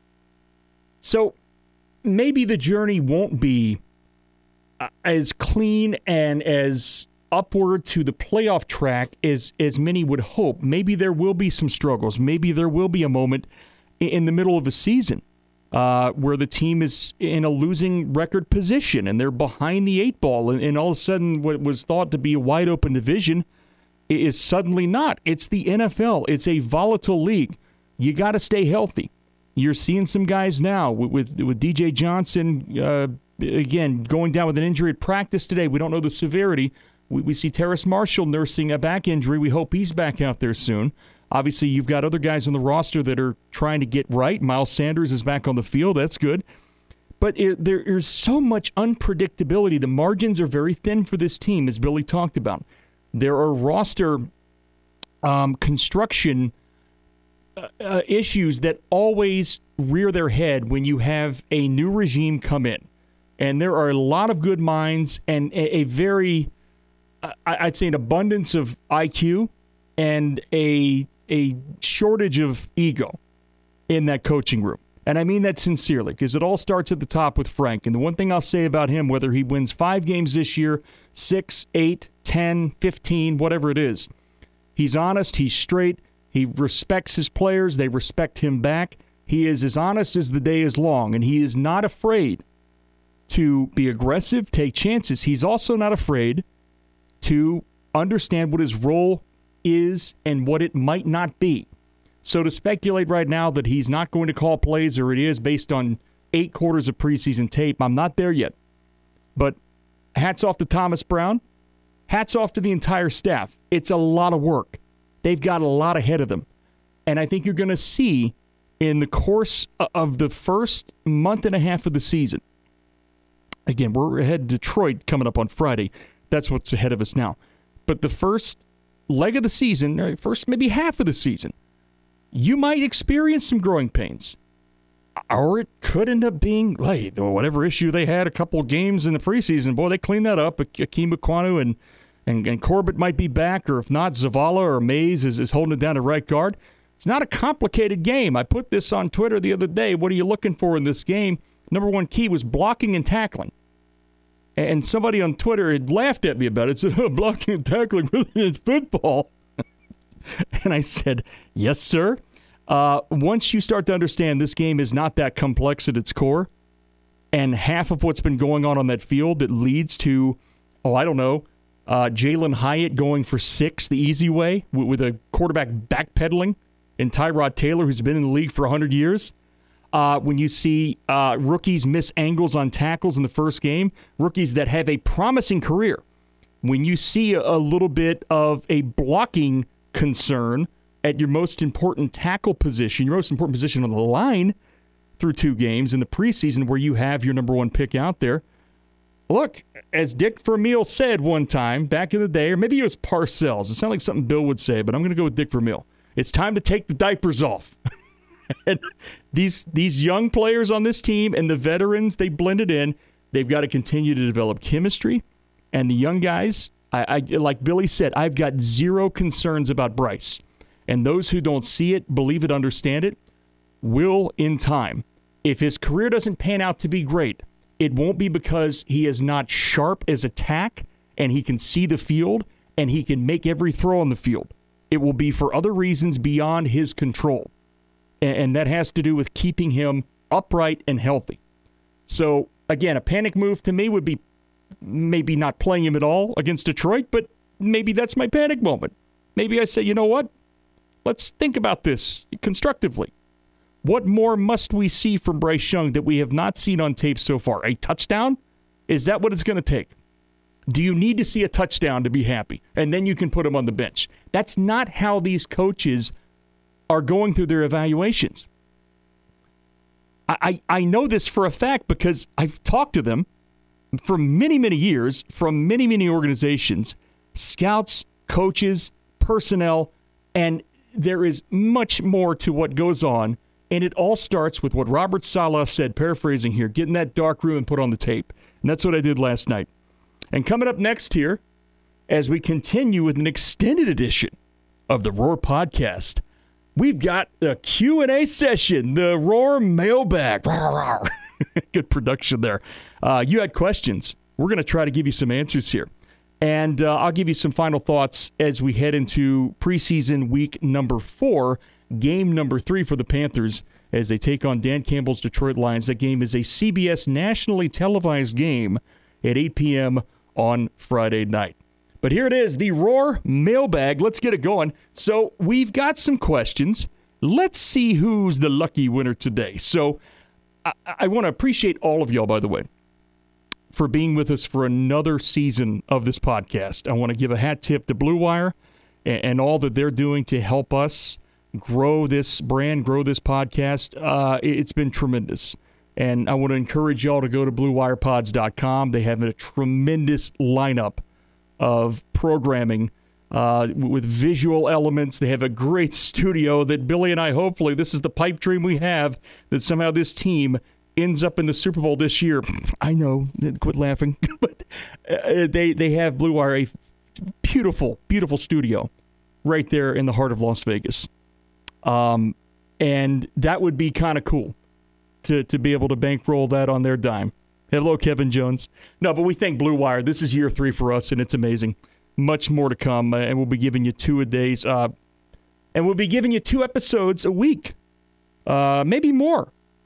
So, maybe the journey won't be uh, as clean and as upward to the playoff track as, as many would hope. Maybe there will be some struggles. Maybe there will be a moment in, in the middle of a season uh, where the team is in a losing record position and they're behind the eight ball. And, and all of a sudden what was thought to be a wide open division is suddenly not. It's the N F L. It's a volatile league. You got to stay healthy. You're seeing some guys now with with, with D J Johnson, uh, again, going down with an injury at practice today. We don't know the severity. We, we see Terrace Marshall nursing a back injury. We hope he's back out there soon. Obviously, you've got other guys on the roster that are trying to get right. Miles Sanders is back on the field. That's good. But it, there is so much unpredictability. The margins are very thin for this team, as Billy talked about. There are roster um, construction Uh, uh, issues that always rear their head when you have a new regime come in. And there are a lot of good minds and a, a very, uh, I'd say an abundance of I Q and a, a shortage of ego in that coaching room. And I mean that sincerely because it all starts at the top with Frank. And the one thing I'll say about him, whether he wins five games this year, six, eight, ten, fifteen, whatever it is, he's honest, he's straight. He respects his players. They respect him back. He is as honest as the day is long, and he is not afraid to be aggressive, take chances. He's also not afraid to understand what his role is and what it might not be. So to speculate right now that he's not going to call plays or it is based on eight quarters of preseason tape, I'm not there yet. But hats off to Thomas Brown. Hats off to the entire staff. It's a lot of work. They've got a lot ahead of them. And I think you're going to see in the course of the first month and a half of the season. Again, we're ahead Detroit coming up on Friday. That's what's ahead of us now. But the first leg of the season, or first maybe half of the season, you might experience some growing pains. Or it could end up being, like, whatever issue they had a couple of games in the preseason. Boy, they cleaned that up. Akeem Ekwonu and And, and Corbett might be back, or if not, Zavala or Mays is, is holding it down at right guard. It's not a complicated game. I put this on Twitter the other day. What are you looking for in this game? Number one key was blocking and tackling. And somebody on Twitter had laughed at me about it, said, oh, blocking and tackling really is football. And I said, yes, sir. Uh, once you start to understand this game is not that complex at its core, and half of what's been going on on that field that leads to, oh, I don't know, Uh, Jalen Hyatt going for six the easy way with, with a quarterback backpedaling, and Tyrod Taylor, who's been in the league for one hundred years. Uh, when you see uh, rookies miss angles on tackles in the first game, rookies that have a promising career. When you see a, a little bit of a blocking concern at your most important tackle position, your most important position on the line through two games in the preseason where you have your number one pick out there. Look, as Dick Vermeil said one time back in the day, or maybe it was Parcells. It sounded like something Bill would say, but I'm going to go with Dick Vermeil. It's time to take the diapers off. And these these young players on this team and the veterans, they blended in. They've got to continue to develop chemistry. And the young guys, I, I like Billy said, I've got zero concerns about Bryce. And those who don't see it, believe it, understand it, will in time. If his career doesn't pan out to be great, it won't be because he is not sharp as attack and he can see the field and he can make every throw on the field. It will be for other reasons beyond his control. And that has to do with keeping him upright and healthy. So, again, a panic move to me would be maybe not playing him at all against Detroit, but maybe that's my panic moment. Maybe I say, you know what? Let's think about this constructively. What more must we see from Bryce Young that we have not seen on tape so far? A touchdown? Is that what it's going to take? Do you need to see a touchdown to be happy? And then you can put him on the bench. That's not how these coaches are going through their evaluations. I, I, I know this for a fact because I've talked to them for many, many years from many, many organizations, scouts, coaches, personnel, and there is much more to what goes on, and it all starts with what Robert Saleh said, paraphrasing here, get in that dark room and put on the tape. And that's what I did last night. And coming up next here, as we continue with an extended edition of the Roar Podcast, we've got a Q and A session, the Roar Mailbag. Good production there. Uh, you had questions. We're going to try to give you some answers here. And uh, I'll give you some final thoughts as we head into preseason week number four, game number three for the Panthers as they take on Dan Campbell's Detroit Lions. That game is a C B S nationally televised game at eight p.m. on Friday night. But here it is, the Roar Mailbag. Let's get it going. So we've got some questions. Let's see who's the lucky winner today. So I, I want to appreciate all of y'all, by the way, for being with us for another season of this podcast. I want to give a hat tip to Blue Wire and, and all that they're doing to help us grow this brand, grow this podcast. Uh, it's been tremendous. And I want to encourage y'all to go to blue wire pods dot com. They have a tremendous lineup of programming uh, with visual elements. They have a great studio that Billy and I, hopefully, this is the pipe dream we have, that somehow this team ends up in the Super Bowl this year. I know, quit laughing. But uh, they, they have Blue Wire, a beautiful, beautiful studio right there in the heart of Las Vegas. Um, and that would be kind of cool to, to be able to bankroll that on their dime. Hello, Kevin Jones. No, but we thank Blue Wire. This is year three for us, and it's amazing. Much more to come, uh, and we'll be giving you two a days. Uh, and we'll be giving you two episodes a week, uh, maybe more.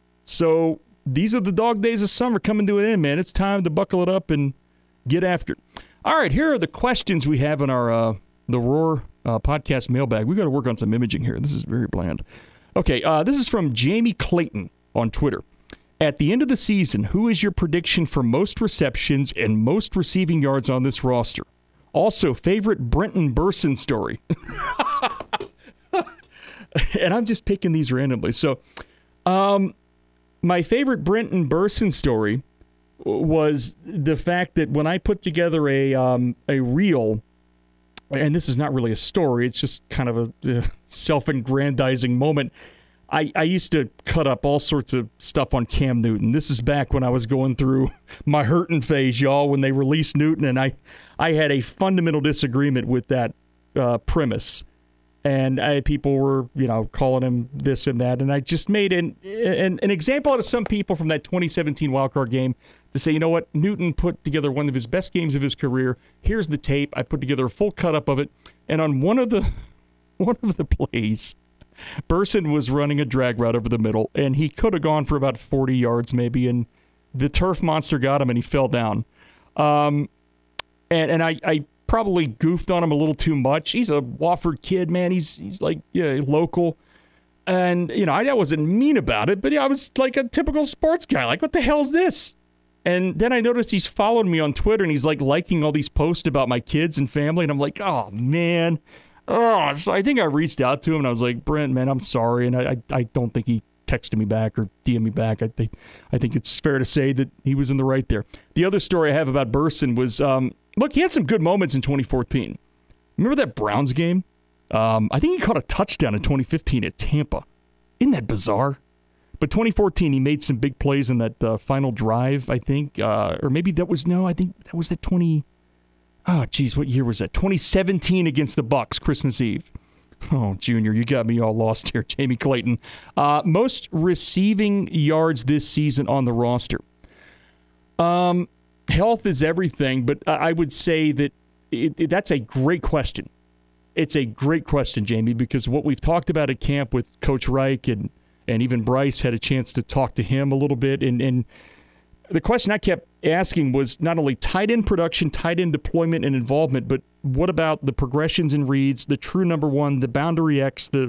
So these are the dog days of summer coming to an end, man. It's time to buckle it up and get after it. All right, here are the questions we have in our uh, the Roar uh, podcast mailbag. We've got to work on some imaging here. This is very bland. Okay, uh, this is from Jamie Clayton on Twitter. At the end of the season, who is your prediction for most receptions and most receiving yards on this roster? Also, favorite Brenton Burson story. And I'm just picking these randomly. So, um, my favorite Brenton Burson story was the fact that when I put together a um, a reel, and this is not really a story, it's just kind of a, a self-aggrandizing moment. I, I used to cut up all sorts of stuff on Cam Newton. This is back when I was going through my hurting phase, y'all, when they released Newton, and I, I had a fundamental disagreement with that uh, premise. And I, people were, you know, calling him this and that, and I just made an, an, an example out of some people from that twenty seventeen wildcard game to say, you know what, Newton put together one of his best games of his career. Here's the tape. I put together a full cut-up of it, and on one of the one of the plays, Burson was running a drag route over the middle, and he could have gone for about forty yards maybe, and the turf monster got him, and he fell down. Um, and and I, I probably goofed on him a little too much. He's a Wofford kid, man. He's he's like yeah, local. And, you know, I, I wasn't mean about it, but yeah, I was like a typical sports guy. Like, what the hell is this? And then I noticed he's followed me on Twitter, and he's like liking all these posts about my kids and family, and I'm like, oh, man. Oh, so I think I reached out to him, and I was like, Brent, man, I'm sorry. And I, I, I don't think he texted me back or D M'd me back. I think I think it's fair to say that he was in the right there. The other story I have about Burson was, um, look, he had some good moments in twenty fourteen. Remember that Browns game? Um, I think he caught a touchdown in twenty fifteen at Tampa. Isn't that bizarre? But twenty fourteen, he made some big plays in that uh, final drive, I think. Uh, or maybe that was, no, I think that was that twenty... Oh, geez, what year was that? twenty seventeen against the Bucs, Christmas Eve. Oh, Junior, you got me all lost here, Jamie Clayton. Uh, most receiving yards this season on the roster. Um, health is everything, but I would say that it, it, that's a great question. It's a great question, Jamie, because what we've talked about at camp with Coach Reich and, and even Bryce had a chance to talk to him a little bit. And, and the question I kept asking was not only tight end production, tight end deployment and involvement, but what about the progressions and reads, the true number one, the boundary X, the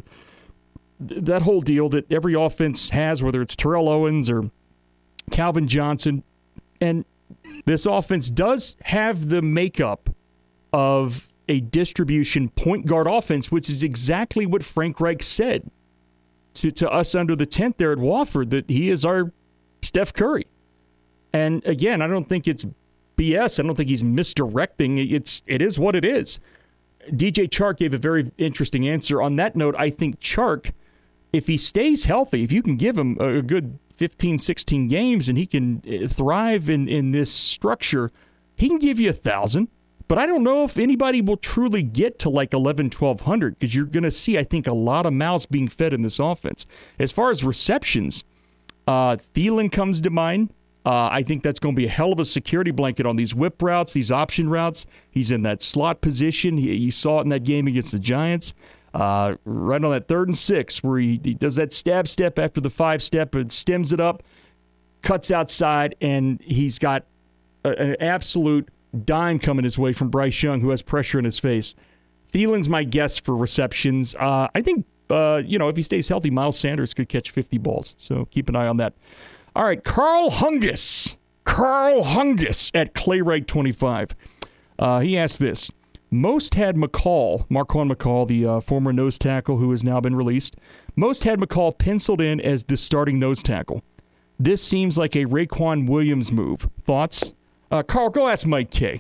that whole deal that every offense has, whether it's Terrell Owens or Calvin Johnson. And this offense does have the makeup of a distribution point guard offense, which is exactly what Frank Reich said to, to us under the tent there at Wofford, that he is our Steph Curry. And again, I don't think it's B S. I don't think he's misdirecting. It's, it is what it is. D J Chark gave a very interesting answer. On that note, I think Chark, if he stays healthy, if you can give him a good fifteen, sixteen games and he can thrive in, in this structure, he can give you a thousand. But I don't know if anybody will truly get to like eleven, twelve hundred, because you're going to see, I think, a lot of mouths being fed in this offense. As far as receptions, uh, Thielen comes to mind. Uh, I think that's going to be a hell of a security blanket on these whip routes, these option routes. He's in that slot position. He, you saw it in that game against the Giants. Uh, right on that third and six where he, he does that stab step after the five step and stems it up, cuts outside, and he's got a, an absolute dime coming his way from Bryce Young, who has pressure in his face. Thielen's my guess for receptions. Uh, I think, uh, you know, if he stays healthy, Miles Sanders could catch fifty balls. So keep an eye on that. All right, Carl Hungus. Carl Hungus at Clayrite twenty-five. Uh, he asked this. Most had McCall, Marquand McCall, the uh, former nose tackle who has now been released. Most had McCall penciled in as the starting nose tackle. This seems like a Raequan Williams move. Thoughts? Uh, Carl, go ask Mike K.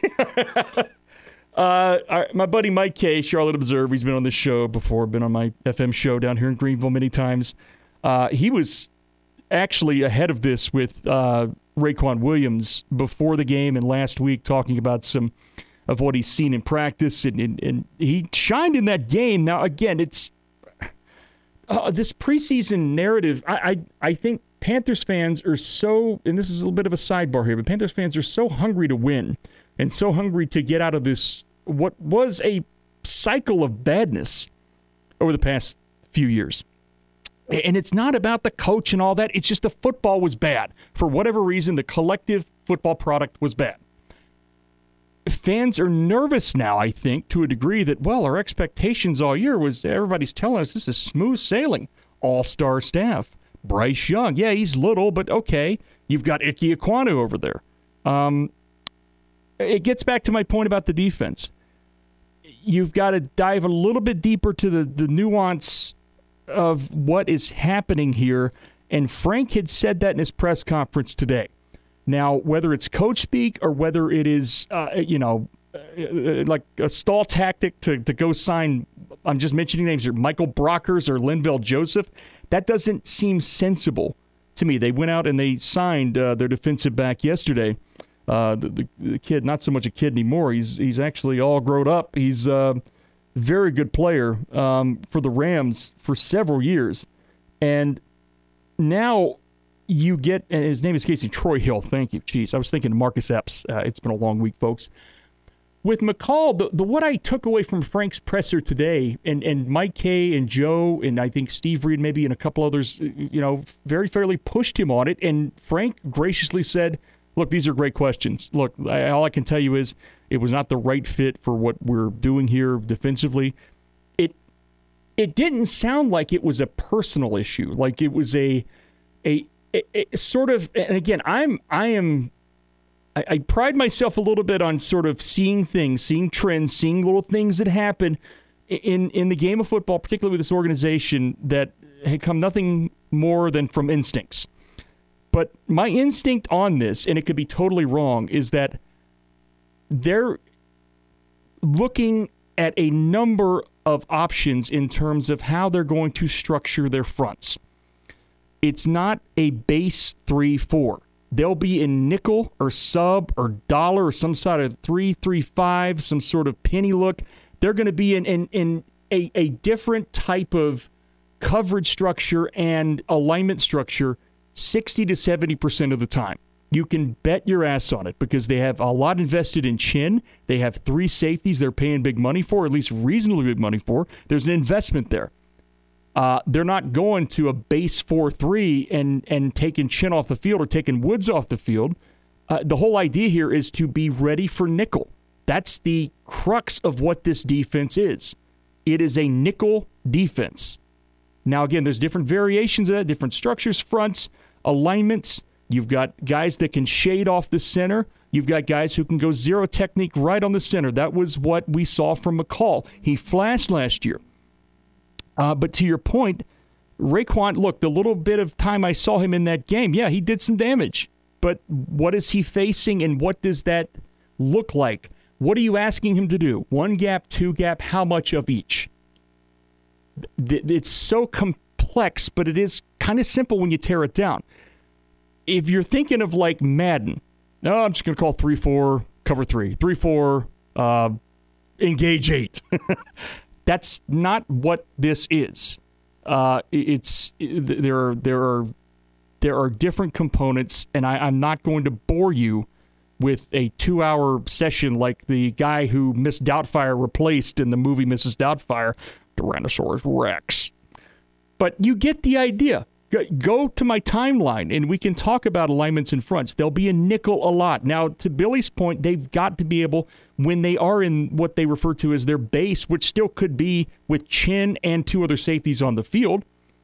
uh, our, my buddy Mike K, Charlotte Observer, he's been on this show before, been on my F M show down here in Greenville many times. Uh, he was actually ahead of this with uh, Raequan Williams before the game and last week, talking about some of what he's seen in practice, and, and, and he shined in that game. Now, again, it's uh, this preseason narrative. I, I I think Panthers fans are so, and this is a little bit of a sidebar here, but Panthers fans are so hungry to win and so hungry to get out of this, what was a cycle of badness over the past few years. And it's not about the coach and all that. It's just the football was bad. For whatever reason, the collective football product was bad. Fans are nervous now, I think, to a degree that, well, our expectations all year was everybody's telling us this is smooth sailing. All-star staff. Bryce Young, yeah, he's little, but okay. You've got Ike Ekwonu over there. Um, it gets back to my point about the defense. You've got to dive a little bit deeper to the, the nuance of what is happening here, and Frank had said that in his press conference today. Now, whether it's coach speak or whether it is, uh, you know, uh, like a stall tactic to, to go sign, I'm just mentioning names here, Michael Brockers or Linval Joseph, that doesn't seem sensible to me. They went out and they signed uh, their defensive back yesterday. Uh, the, the, the kid, not so much a kid anymore. He's he's actually all grown up. He's a very good player um, for the Rams for several years. And now you get, and his name is Casey Troy Hill. Thank you. Jeez, I was thinking Marcus Epps. Uh, it's been a long week, folks. With McCall, the, the what I took away from Frank's presser today, and, and Mike K and Joe, and I think Steve Reed maybe and a couple others, you know, very fairly pushed him on it. And Frank graciously said, look, these are great questions. Look, I, all I can tell you is it was not the right fit for what we're doing here defensively. It it didn't sound like it was a personal issue, like it was a a, a, a sort of. And again, I'm I am. I, I pride myself a little bit on sort of seeing things, seeing trends, seeing little things that happen in in the game of football, particularly with this organization that had come nothing more than from instincts. But my instinct on this, and it could be totally wrong, is that they're looking at a number of options in terms of how they're going to structure their fronts. It's not a base three four. They'll be in nickel or sub or dollar or some sort of three three five, some sort of penny look. They're going to be in, in, in a, a different type of coverage structure and alignment structure sixty to seventy percent of the time. you can bet your ass on it because they have a lot invested in Chin. They have three safeties they're paying big money for, at least reasonably big money for. There's an investment there. Uh, they're not going to a base four three and, and taking Chin off the field or taking Woods off the field. Uh, the whole idea here is to be ready for nickel. That's the crux of what this defense is. It is a nickel defense. Now, again, there's different variations of that, different structures, fronts, alignments. You've got guys that can shade off the center. You've got guys who can go zero technique right on the center. That was what we saw from McCall. He flashed last year. Uh, but to your point, Raekwon, look, the little bit of time I saw him in that game, yeah, he did some damage. But what is he facing and what does that look like? What are you asking him to do? One gap, two gap, how much of each? It's so complex, but it is kind of simple when you tear it down. If you're thinking of like Madden, no, I'm just going to call three four, cover three, three four, uh, engage eight. That's not what this is. Uh, it's there are there are there are different components, and I, I'm not going to bore you with a two-hour session like the guy who Miss Doubtfire replaced in the movie Missus Doubtfire, Tyrannosaurus Rex. But you get the idea. Go to my timeline, and we can talk about alignments and fronts. They'll be in nickel a lot. Now, to Billy's point, they've got to be able, when they are in what they refer to as their base, which still could be with Chin and two other safeties on the field,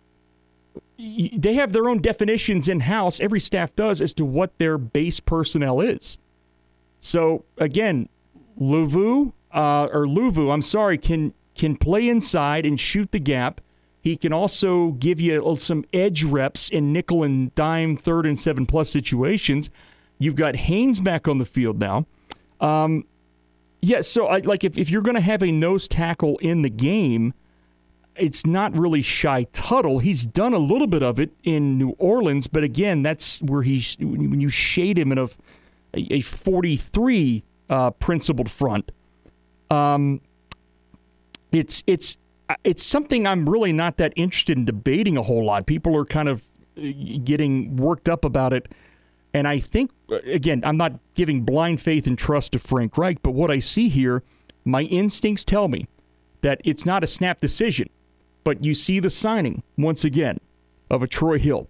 they have their own definitions in-house, every staff does, as to what their base personnel is. So, again, Luvu, uh, or Luvu, I'm sorry, can can play inside and shoot the gap. He can also give you some edge reps in nickel and dime, third and seven plus situations. You've got Haynes back on the field now. Um, yeah, so I, like if, if you're going to have a nose tackle in the game, it's not really Shy Tuttle. He's done a little bit of it in New Orleans, but again, that's where he's when you shade him in a a forty-three uh, principled front. Um, it's it's. It's something I'm really not that interested in debating a whole lot. People are kind of getting worked up about it. And I think, again, I'm not giving blind faith and trust to Frank Reich, but what I see here, my instincts tell me that it's not a snap decision. But you see the signing, once again, of a Troy Hill.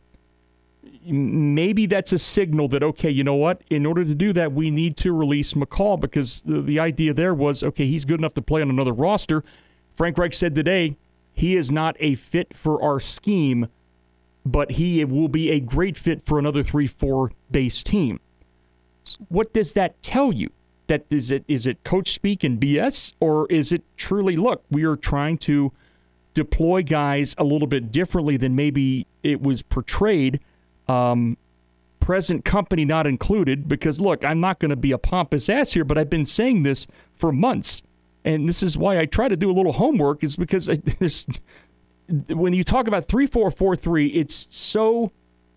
Maybe that's a signal that, okay, you know what? In order to do that, we need to release McCall because the, the idea there was, okay, he's good enough to play on another roster. Frank Reich said today he is not a fit for our scheme, but he will be a great fit for another three four base team. What does that tell you? That is it is it coach speak and B S, or is it truly, look, we are trying to deploy guys a little bit differently than maybe it was portrayed, um, present company not included, because, look, I'm not going to be a pompous ass here, but I've been saying this for months. And this is why I try to do a little homework, is because I, there's, when you talk about three four four three, it's so,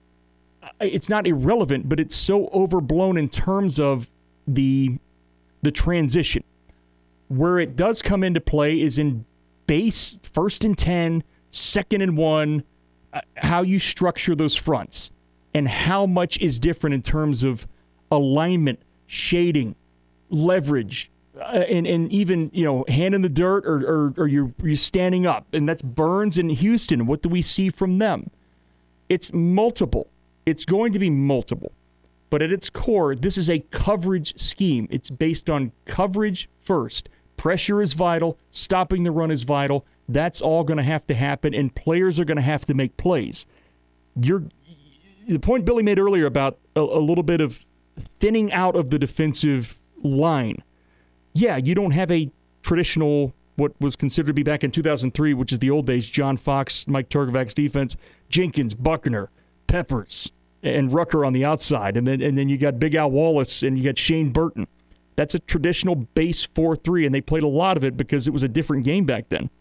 it's not irrelevant, but it's so overblown in terms of the the transition. Where it does come into play is in base, first and ten, second and one, uh, how you structure those fronts, and how much is different in terms of alignment, shading, leverage, Uh, and and even, you know, hand in the dirt, or or, or you're, you're standing up. And that's Burns and Houston. What do we see from them? It's multiple. It's going to be multiple. But at its core, this is a coverage scheme. It's based on coverage first. Pressure is vital. Stopping the run is vital. That's all going to have to happen, and players are going to have to make plays. You're, the point Billy made earlier about a, a little bit of thinning out of the defensive line. Yeah, you don't have a traditional, what was considered to be back in two thousand three, which is the old days, John Fox, Mike Turkovac's defense, Jenkins, Buckner, Peppers, and Rucker on the outside. And then and then you got Big Al Wallace and you got Shane Burton. That's a traditional base four three, and they played a lot of it because it was a different game back then.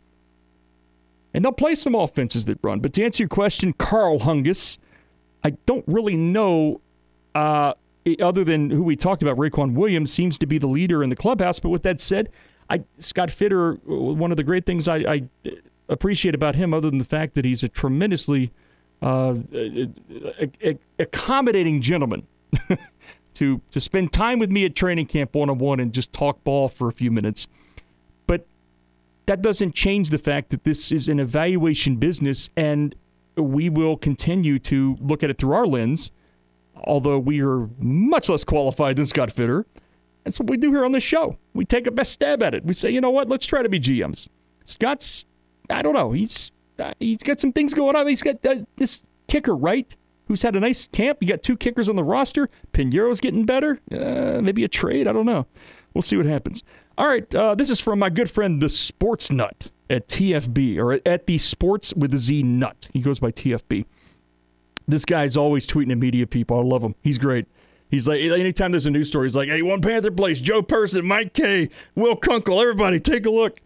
And they'll play some offenses that run. But to answer your question, Carl Hungus, I don't really know... Uh, other than who we talked about, Raekwon Williams seems to be the leader in the clubhouse. But with that said, I, Scott Fitter, one of the great things I, I appreciate about him, other than the fact that he's a tremendously uh, accommodating gentleman, to to spend time with me at training camp one-on-one and just talk ball for a few minutes. But that doesn't change the fact that this is an evaluation business, and we will continue to look at it through our lens, although we are much less qualified than Scott Fitter. That's what we do here on this show. We take a best stab at it. We say, you know what, let's try to be G Ms. Scott's, I don't know, he's uh, he's got some things going on. He's got uh, this kicker, right, who's had a nice camp. You got two kickers on the roster. Piñeiro's getting better. Uh, maybe a trade, I don't know. We'll see what happens. All right, uh, this is from my good friend, the Sports Nut at T F B, or at the Sports with a Z Nut. He goes by T F B. This guy's always tweeting at media people. I love him. He's great. He's like, anytime there's a news story, he's like, hey, One Panther Place, Joe Person, Mike K, Will Kunkel, everybody, take a look.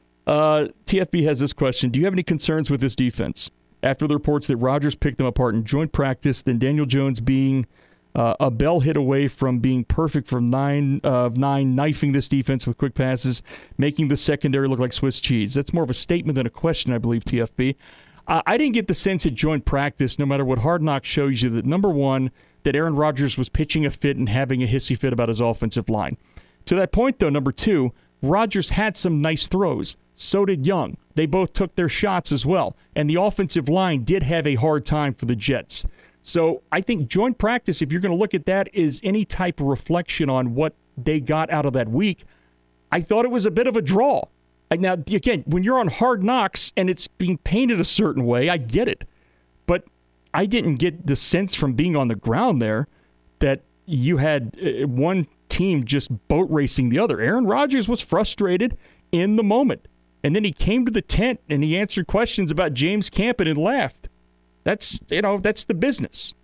Uh, T F B has this question. Do you have any concerns with this defense? After the reports that Rodgers picked them apart in joint practice, then Daniel Jones being uh, a bell hit away from being perfect from nine of uh, nine, knifing this defense with quick passes, making the secondary look like Swiss cheese. That's more of a statement than a question, I believe, T F B. Uh, I didn't get the sense at joint practice, no matter what Hard Knocks shows you, that number one, that Aaron Rodgers was pitching a fit and having a hissy fit about his offensive line. To that point, though, number two, Rodgers had some nice throws. So did Young. They both took their shots as well. And the offensive line did have a hard time for the Jets. So I think joint practice, if you're going to look at that, is any type of reflection on what they got out of that week. I thought it was a bit of a draw. Now, again, when you're on Hard Knocks and it's being painted a certain way, I get it. But I didn't get the sense from being on the ground there that you had one team just boat racing the other. Aaron Rodgers was frustrated in the moment. And then he came to the tent and he answered questions about James Campen and laughed. That's, you know, that's the business.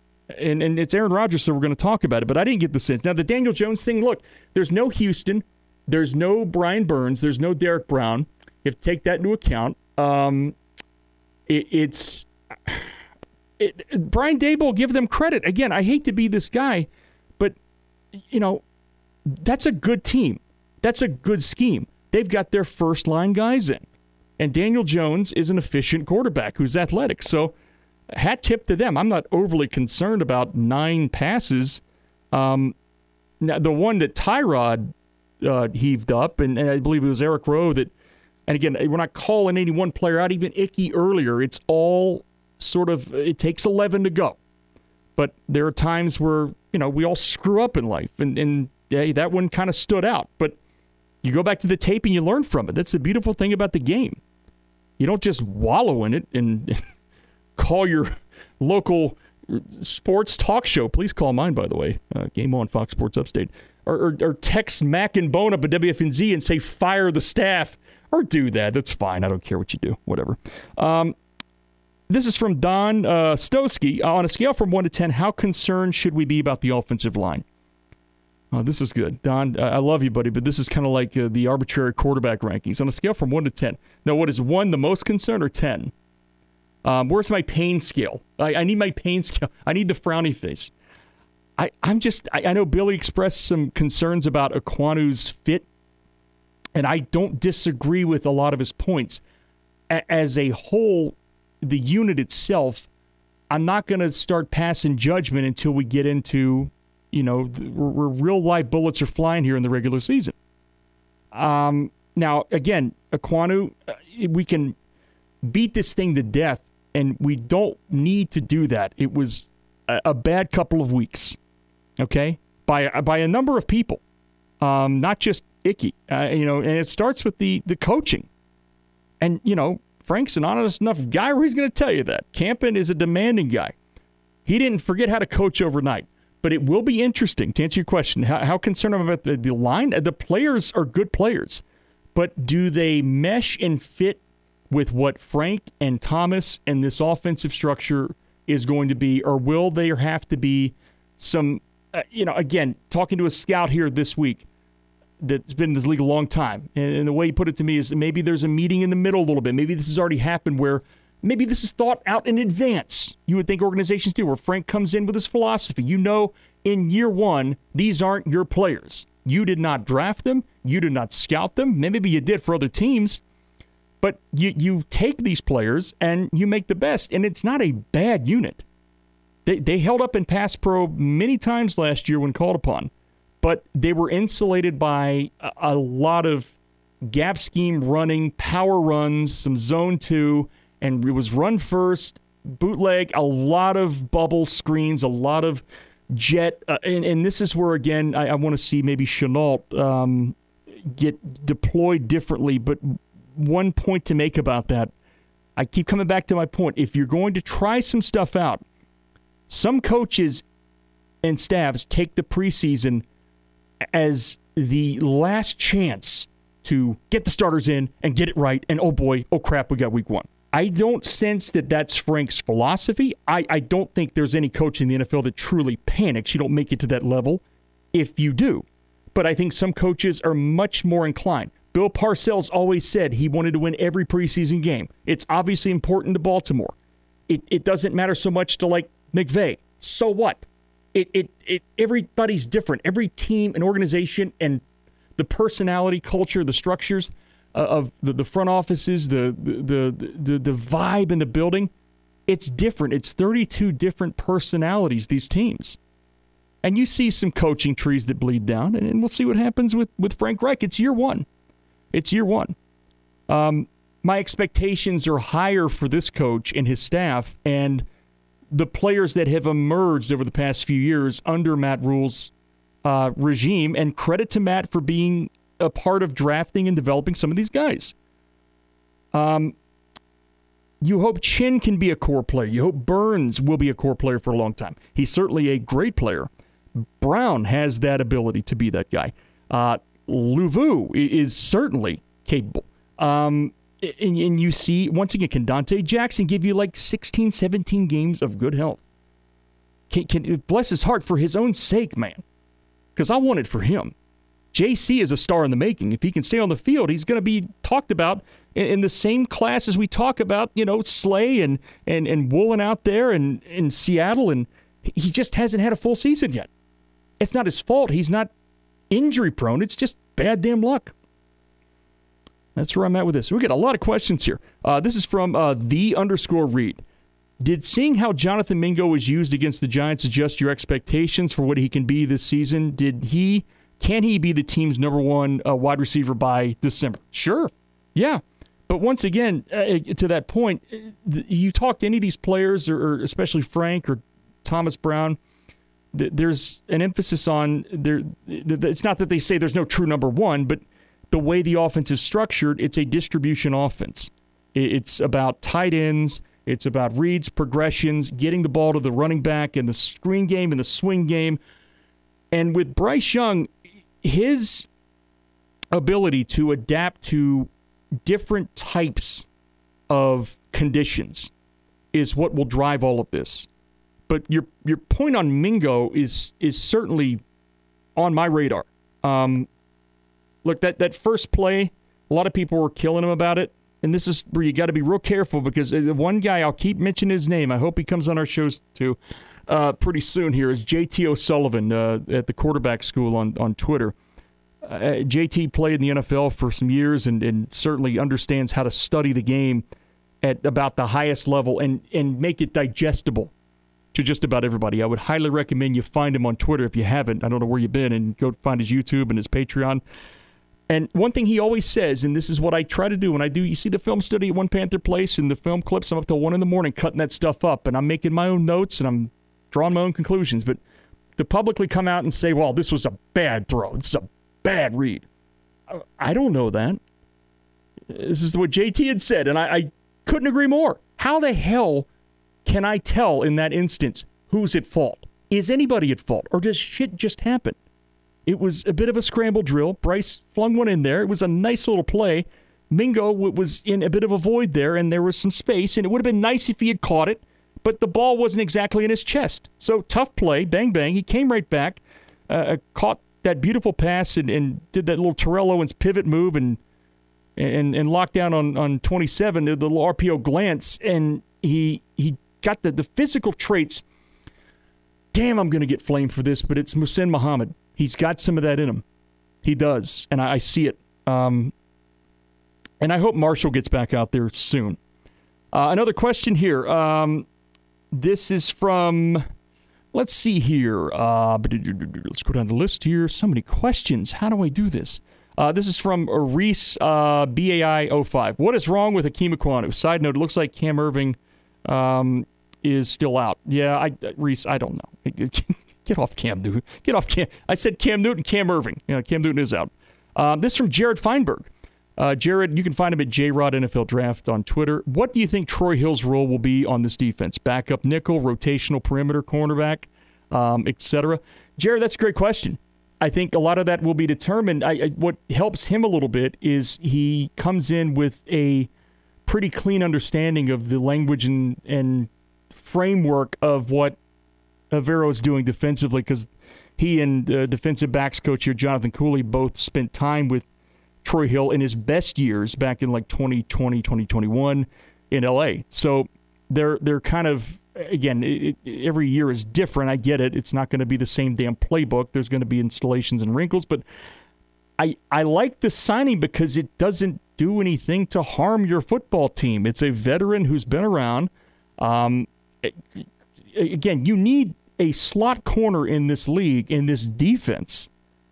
And and it's Aaron Rodgers, so we're going to talk about it. But I didn't get the sense. Now, the Daniel Jones thing, look, there's no Houston. There's no Brian Burns. There's no Derek Brown. You have to take that into account. Um, it, it's... It, Brian Daboll, give them credit. Again, I hate to be this guy, but, you know, that's a good team. That's a good scheme. They've got their first-line guys in. And Daniel Jones is an efficient quarterback who's athletic. So, hat tip to them. I'm not overly concerned about nine passes. Um, now, the one that Tyrod uh, heaved up, and, and I believe it was Eric Rowe that, and again, we're not calling any one player out, even Icky earlier. It's all sort of, it takes eleven to go. But there are times where, you know, we all screw up in life, and, and yeah, that one kind of stood out. But you go back to the tape and you learn from it. That's the beautiful thing about the game. You don't just wallow in it and, and call your local sports talk show. Please call mine, by the way. Uh, Game On, Fox Sports Upstate. Or, or, or text Mac and Bone up at W F N Z and say, fire the staff. Or do that. That's fine. I don't care what you do. Whatever. Um, This is from Don uh, Stosky. On a scale from one to ten, how concerned should we be about the offensive line? Oh, this is good. Don, uh, I love you, buddy, but this is kind of like uh, the arbitrary quarterback rankings. On a scale from one to ten. Now, what is one the most concerned or ten? Um, where's my pain scale? I, I need my pain scale. I need the frowny face. I, I'm just, I, I know Billy expressed some concerns about Ekwonu's fit, and I don't disagree with a lot of his points. A- as a whole, the unit itself, I'm not going to start passing judgment until we get into, you know, where real live bullets are flying here in the regular season. Um, now, again, Ekwonu, we can beat this thing to death, and we don't need to do that. It was a, a bad couple of weeks, okay, by by a number of people, um, not just Icky. Uh, you know, and it starts with the the coaching, and you know. Frank's an honest enough guy where he's going to tell you that. Campen is a demanding guy. He didn't forget how to coach overnight. But it will be interesting, to answer your question, how, how concerned I'm about the, the line. The players are good players. But do they mesh and fit with what Frank and Thomas and this offensive structure is going to be? Or will there have to be some, uh, you know, again, talking to a scout here this week, that's been in this league a long time. And the way he put it to me is maybe there's a meeting in the middle a little bit. Maybe this has already happened where maybe this is thought out in advance. You would think organizations do, where Frank comes in with his philosophy. You know, in year one, these aren't your players. You did not draft them. You did not scout them. Maybe you did for other teams. But you, you take these players and you make the best. And it's not a bad unit. They, they held up in pass pro many times last year when called upon, but they were insulated by a, a lot of gap scheme running, power runs, some zone two, and it was run first, bootleg, a lot of bubble screens, a lot of jet. Uh, and, and this is where, again, I, I want to see maybe Shenault um, get deployed differently. But one point to make about that, I keep coming back to my point. If you're going to try some stuff out, some coaches and staffs take the preseason as the last chance to get the starters in and get it right. And oh boy, oh crap, we got week one. I don't sense that that's Frank's philosophy. I, I don't think there's any coach in the N F L that truly panics. You don't make it to that level if you do. But I think some coaches are much more inclined. Bill Parcells always said he wanted to win every preseason game. It's obviously important to Baltimore. It it doesn't matter so much to, like, McVay. So what? It it it everybody's different. Every team and organization and the personality, culture, the structures uh, of the, the front offices, the the, the the the vibe in the building, it's different. It's thirty-two different personalities, these teams. And you see some coaching trees that bleed down, and, and we'll see what happens with, with Frank Reich. It's year one. It's year one. Um, my expectations are higher for this coach and his staff and the players that have emerged over the past few years under Matt Rule's uh, regime, and credit to Matt for being a part of drafting and developing some of these guys. Um, you hope Chin can be a core player. You hope Burns will be a core player for a long time. He's certainly a great player. Brown has that ability to be that guy. Uh, Louvu is certainly capable. Um, and, and you see, once again, can Dante Jackson give you like sixteen, seventeen games of good health? Can, can bless his heart for his own sake, man. Because I want it for him. J C is a star in the making. If he can stay on the field, he's going to be talked about in, in the same class as we talk about, you know, Slay and and and Woolen out there and in Seattle, and he just hasn't had a full season yet. It's not his fault. He's not injury prone. It's just bad damn luck. That's where I'm at with this. We got a lot of questions here. Uh, this is from uh, the underscore Reed. Did seeing how Jonathan Mingo was used against the Giants adjust your expectations for what he can be this season? Did he, can he be the team's number one uh, wide receiver by December? Sure. Yeah. But once again, uh, to that point, you talk to any of these players, or, or especially Frank or Thomas Brown, th- there's an emphasis on, there. It's not that they say there's no true number one, but the way the offense is structured, it's a distribution offense. It's about tight ends. It's about reads, progressions, getting the ball to the running back in the screen game and the swing game. And with Bryce Young, his ability to adapt to different types of conditions is what will drive all of this. But your your point on Mingo is is certainly on my radar. Um, look, that, that first play, a lot of people were killing him about it. And this is where you got to be real careful, because the one guy, I'll keep mentioning his name, I hope he comes on our shows too uh, pretty soon here, is J T O'Sullivan uh, at the quarterback school on, on Twitter. Uh, J T played in the N F L for some years and, and certainly understands how to study the game at about the highest level and, and make it digestible to just about everybody. I would highly recommend you find him on Twitter if you haven't. I don't know where you've been, and go find his YouTube and his Patreon. And one thing he always says, and this is what I try to do when I do, you see the film study at One Panther Place and the film clips, I'm up till one in the morning cutting that stuff up, and I'm making my own notes and I'm drawing my own conclusions. But to publicly come out and say, well, this was a bad throw, this is a bad read, I don't know that. This is what J T had said, and I, I couldn't agree more. How the hell can I tell in that instance who's at fault? Is anybody at fault, or does shit just happen? It was a bit of a scramble drill. Bryce flung one in there. It was a nice little play. Mingo was in a bit of a void there, and there was some space, and it would have been nice if he had caught it, but the ball wasn't exactly in his chest. So tough play, bang, bang. He came right back, uh, caught that beautiful pass, and, and did that little Terrell Owens pivot move and and and locked down on, on twenty-seven, the little R P O glance, and he he got the, the physical traits. Damn, I'm going to get flamed for this, but it's Muhsin Muhammad. He's got some of that in him. He does, and I, I see it. Um, and I hope Marshall gets back out there soon. Uh, another question here. Um, this is from, let's see here. Uh, let's go down the list here. So many questions. How do I do this? Uh, this is from Reese uh, B A I oh five. What is wrong with Ikem Ekwonu? Side note, it looks like Cam Irving um, is still out. Yeah, I, Reese, I don't know. Get off Cam Newton. Get off Cam. I said Cam Newton, Cam Irving. You know, Cam Newton is out. Um, this is from Jared Feinberg. Uh, Jared, you can find him at J Rod N F L Draft on Twitter. What do you think Troy Hill's role will be on this defense? Backup nickel, rotational perimeter cornerback, um, et cetera? Jared, that's a great question. I think a lot of that will be determined. I, I, what helps him a little bit is he comes in with a pretty clean understanding of the language and, and framework of what Evero is doing defensively, because he and the defensive backs coach here, Jonathan Cooley, both spent time with Troy Hill in his best years back in like twenty twenty, twenty twenty-one in L A. So they're they're kind of, again, it, it, every year is different. I get it. It's not going to be the same damn playbook. There's going to be installations and wrinkles, but I I like the signing because it doesn't do anything to harm your football team. It's a veteran who's been around. Um, again, you need a slot corner in this league, in this defense,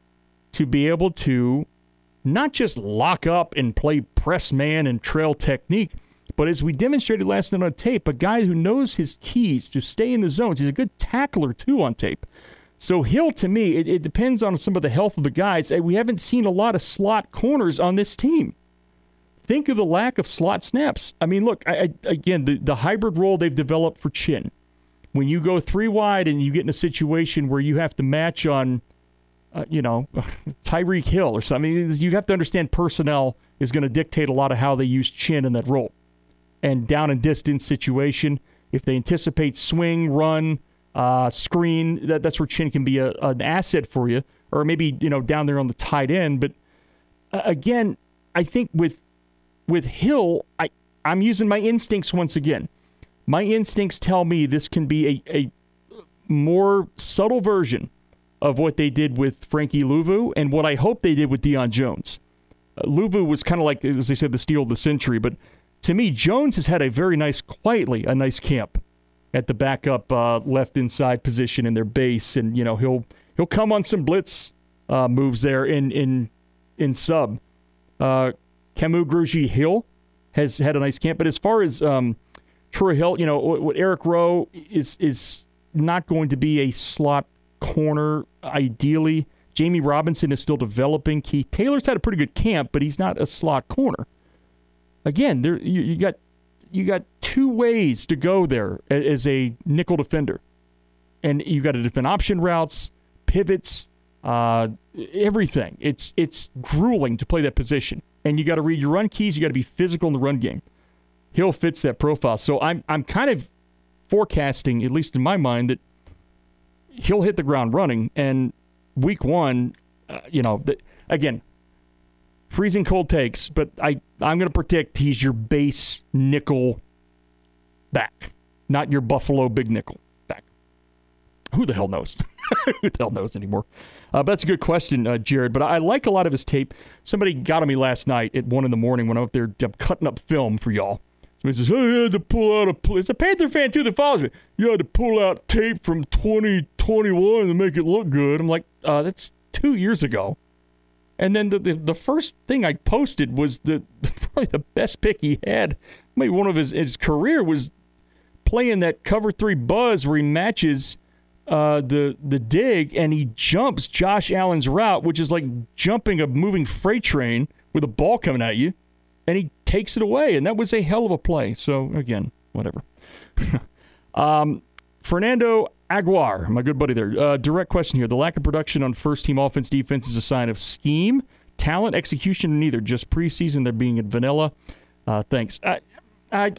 to be able to not just lock up and play press man and trail technique, but as we demonstrated last night on tape, a guy who knows his keys to stay in the zones. He's a good tackler, too, on tape. So Hill, to me, it, it depends on some of the health of the guys. We haven't seen a lot of slot corners on this team. Think of the lack of slot snaps. I mean, look, I, I, again, the, the hybrid role they've developed for Chin. When you go three wide and you get in a situation where you have to match on, uh, you know, Tyreek Hill or something, you have to understand personnel is going to dictate a lot of how they use Chin in that role. And down and distance situation, if they anticipate swing, run, uh, screen, that, that's where Chin can be a, an asset for you. Or maybe, you know, down there on the tight end. But uh, again, I think with with Hill, I, I'm using my instincts once again. My instincts tell me this can be a, a more subtle version of what they did with Frankie Luvu and what I hope they did with Deion Jones. Uh, Luvu was kind of like, as they said, the steal of the century. But to me, Jones has had a very nice, quietly, a nice camp at the backup uh, left inside position in their base. And, you know, he'll he'll come on some blitz uh, moves there in, in, in sub. Uh, Camus Grugy Hill has had a nice camp. But as far as um, Troy Hill, you know, what Eric Rowe is is not going to be a slot corner, ideally. Jamie Robinson is still developing. Keith Taylor's had a pretty good camp, but he's not a slot corner. Again, there you, you got you got two ways to go there as a nickel defender. And you got to defend option routes, pivots, uh, everything. It's it's grueling to play that position. And you got to read your run keys. You got to be physical in the run game. Hill fits that profile. So I'm I'm kind of forecasting, at least in my mind, that he'll hit the ground running. And week one, uh, you know, the, again, freezing cold takes, but I, I'm going to predict he's your base nickel back, not your Buffalo big nickel back. Who the hell knows? Who the hell knows anymore? Uh, but that's a good question, uh, Jared. But I like a lot of his tape. Somebody got on me last night at one in the morning when I'm up there I'm cutting up film for y'all. Somebody says, oh, you had to pull out a... It's a Panther fan, too, that follows me. You had to pull out tape from twenty twenty-one to make it look good. I'm like, uh, that's two years ago. And then the, the the first thing I posted was the probably the best pick he had. Maybe one of his his career was playing that cover three buzz where he matches uh, the the dig and he jumps Josh Allen's route, which is like jumping a moving freight train with a ball coming at you, and he takes it away. And that was a hell of a play. So again, whatever. um, Fernando Aguiar, my good buddy there. Uh, direct question here. The lack of production on first-team offense defense is a sign of scheme, talent, execution, neither. Just preseason, they're being vanilla. Uh, thanks. I, I,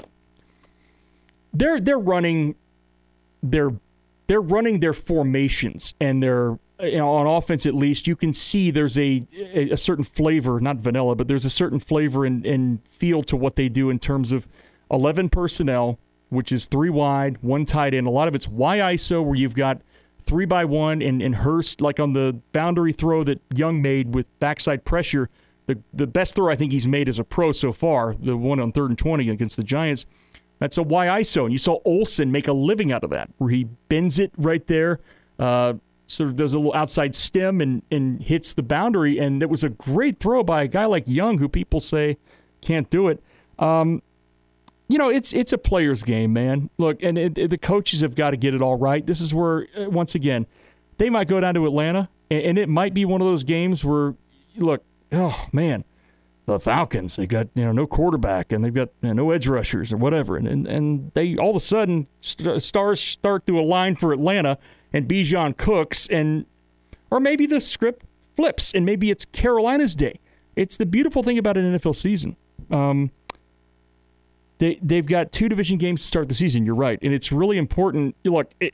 they're they're running their they're running their formations and their you know on offense at least you can see there's a a, a certain flavor, not vanilla, but there's a certain flavor and, and feel to what they do in terms of eleven personnel, which is three wide, one tight end. A lot of it's Y I S O where you've got three by one and, and Hurst, like on the boundary throw that Young made with backside pressure, the the best throw I think he's made as a pro so far, the one on third and twenty against the Giants, That's a Y I S O. And you saw Olsen make a living out of that, where he bends it right there, uh, sort of does a little outside stem and, and hits the boundary. And it was a great throw by a guy like Young, who people say can't do it. Um, you know, it's it's a player's game, man. Look, and it, it, the coaches have got to get it all right. This is where, once again, they might go down to Atlanta, and, and it might be one of those games where, look, oh, man, the Falcons, they got, you know, no quarterback, and they've got, you know, no edge rushers or whatever, and, and and they all of a sudden st- stars start to align for Atlanta, and Bijan cooks, and or maybe the script flips, and maybe it's Carolina's day. It's the beautiful thing about an N F L season. Um, they they've got two division games to start the season. You're right, and it's really important. Look, it,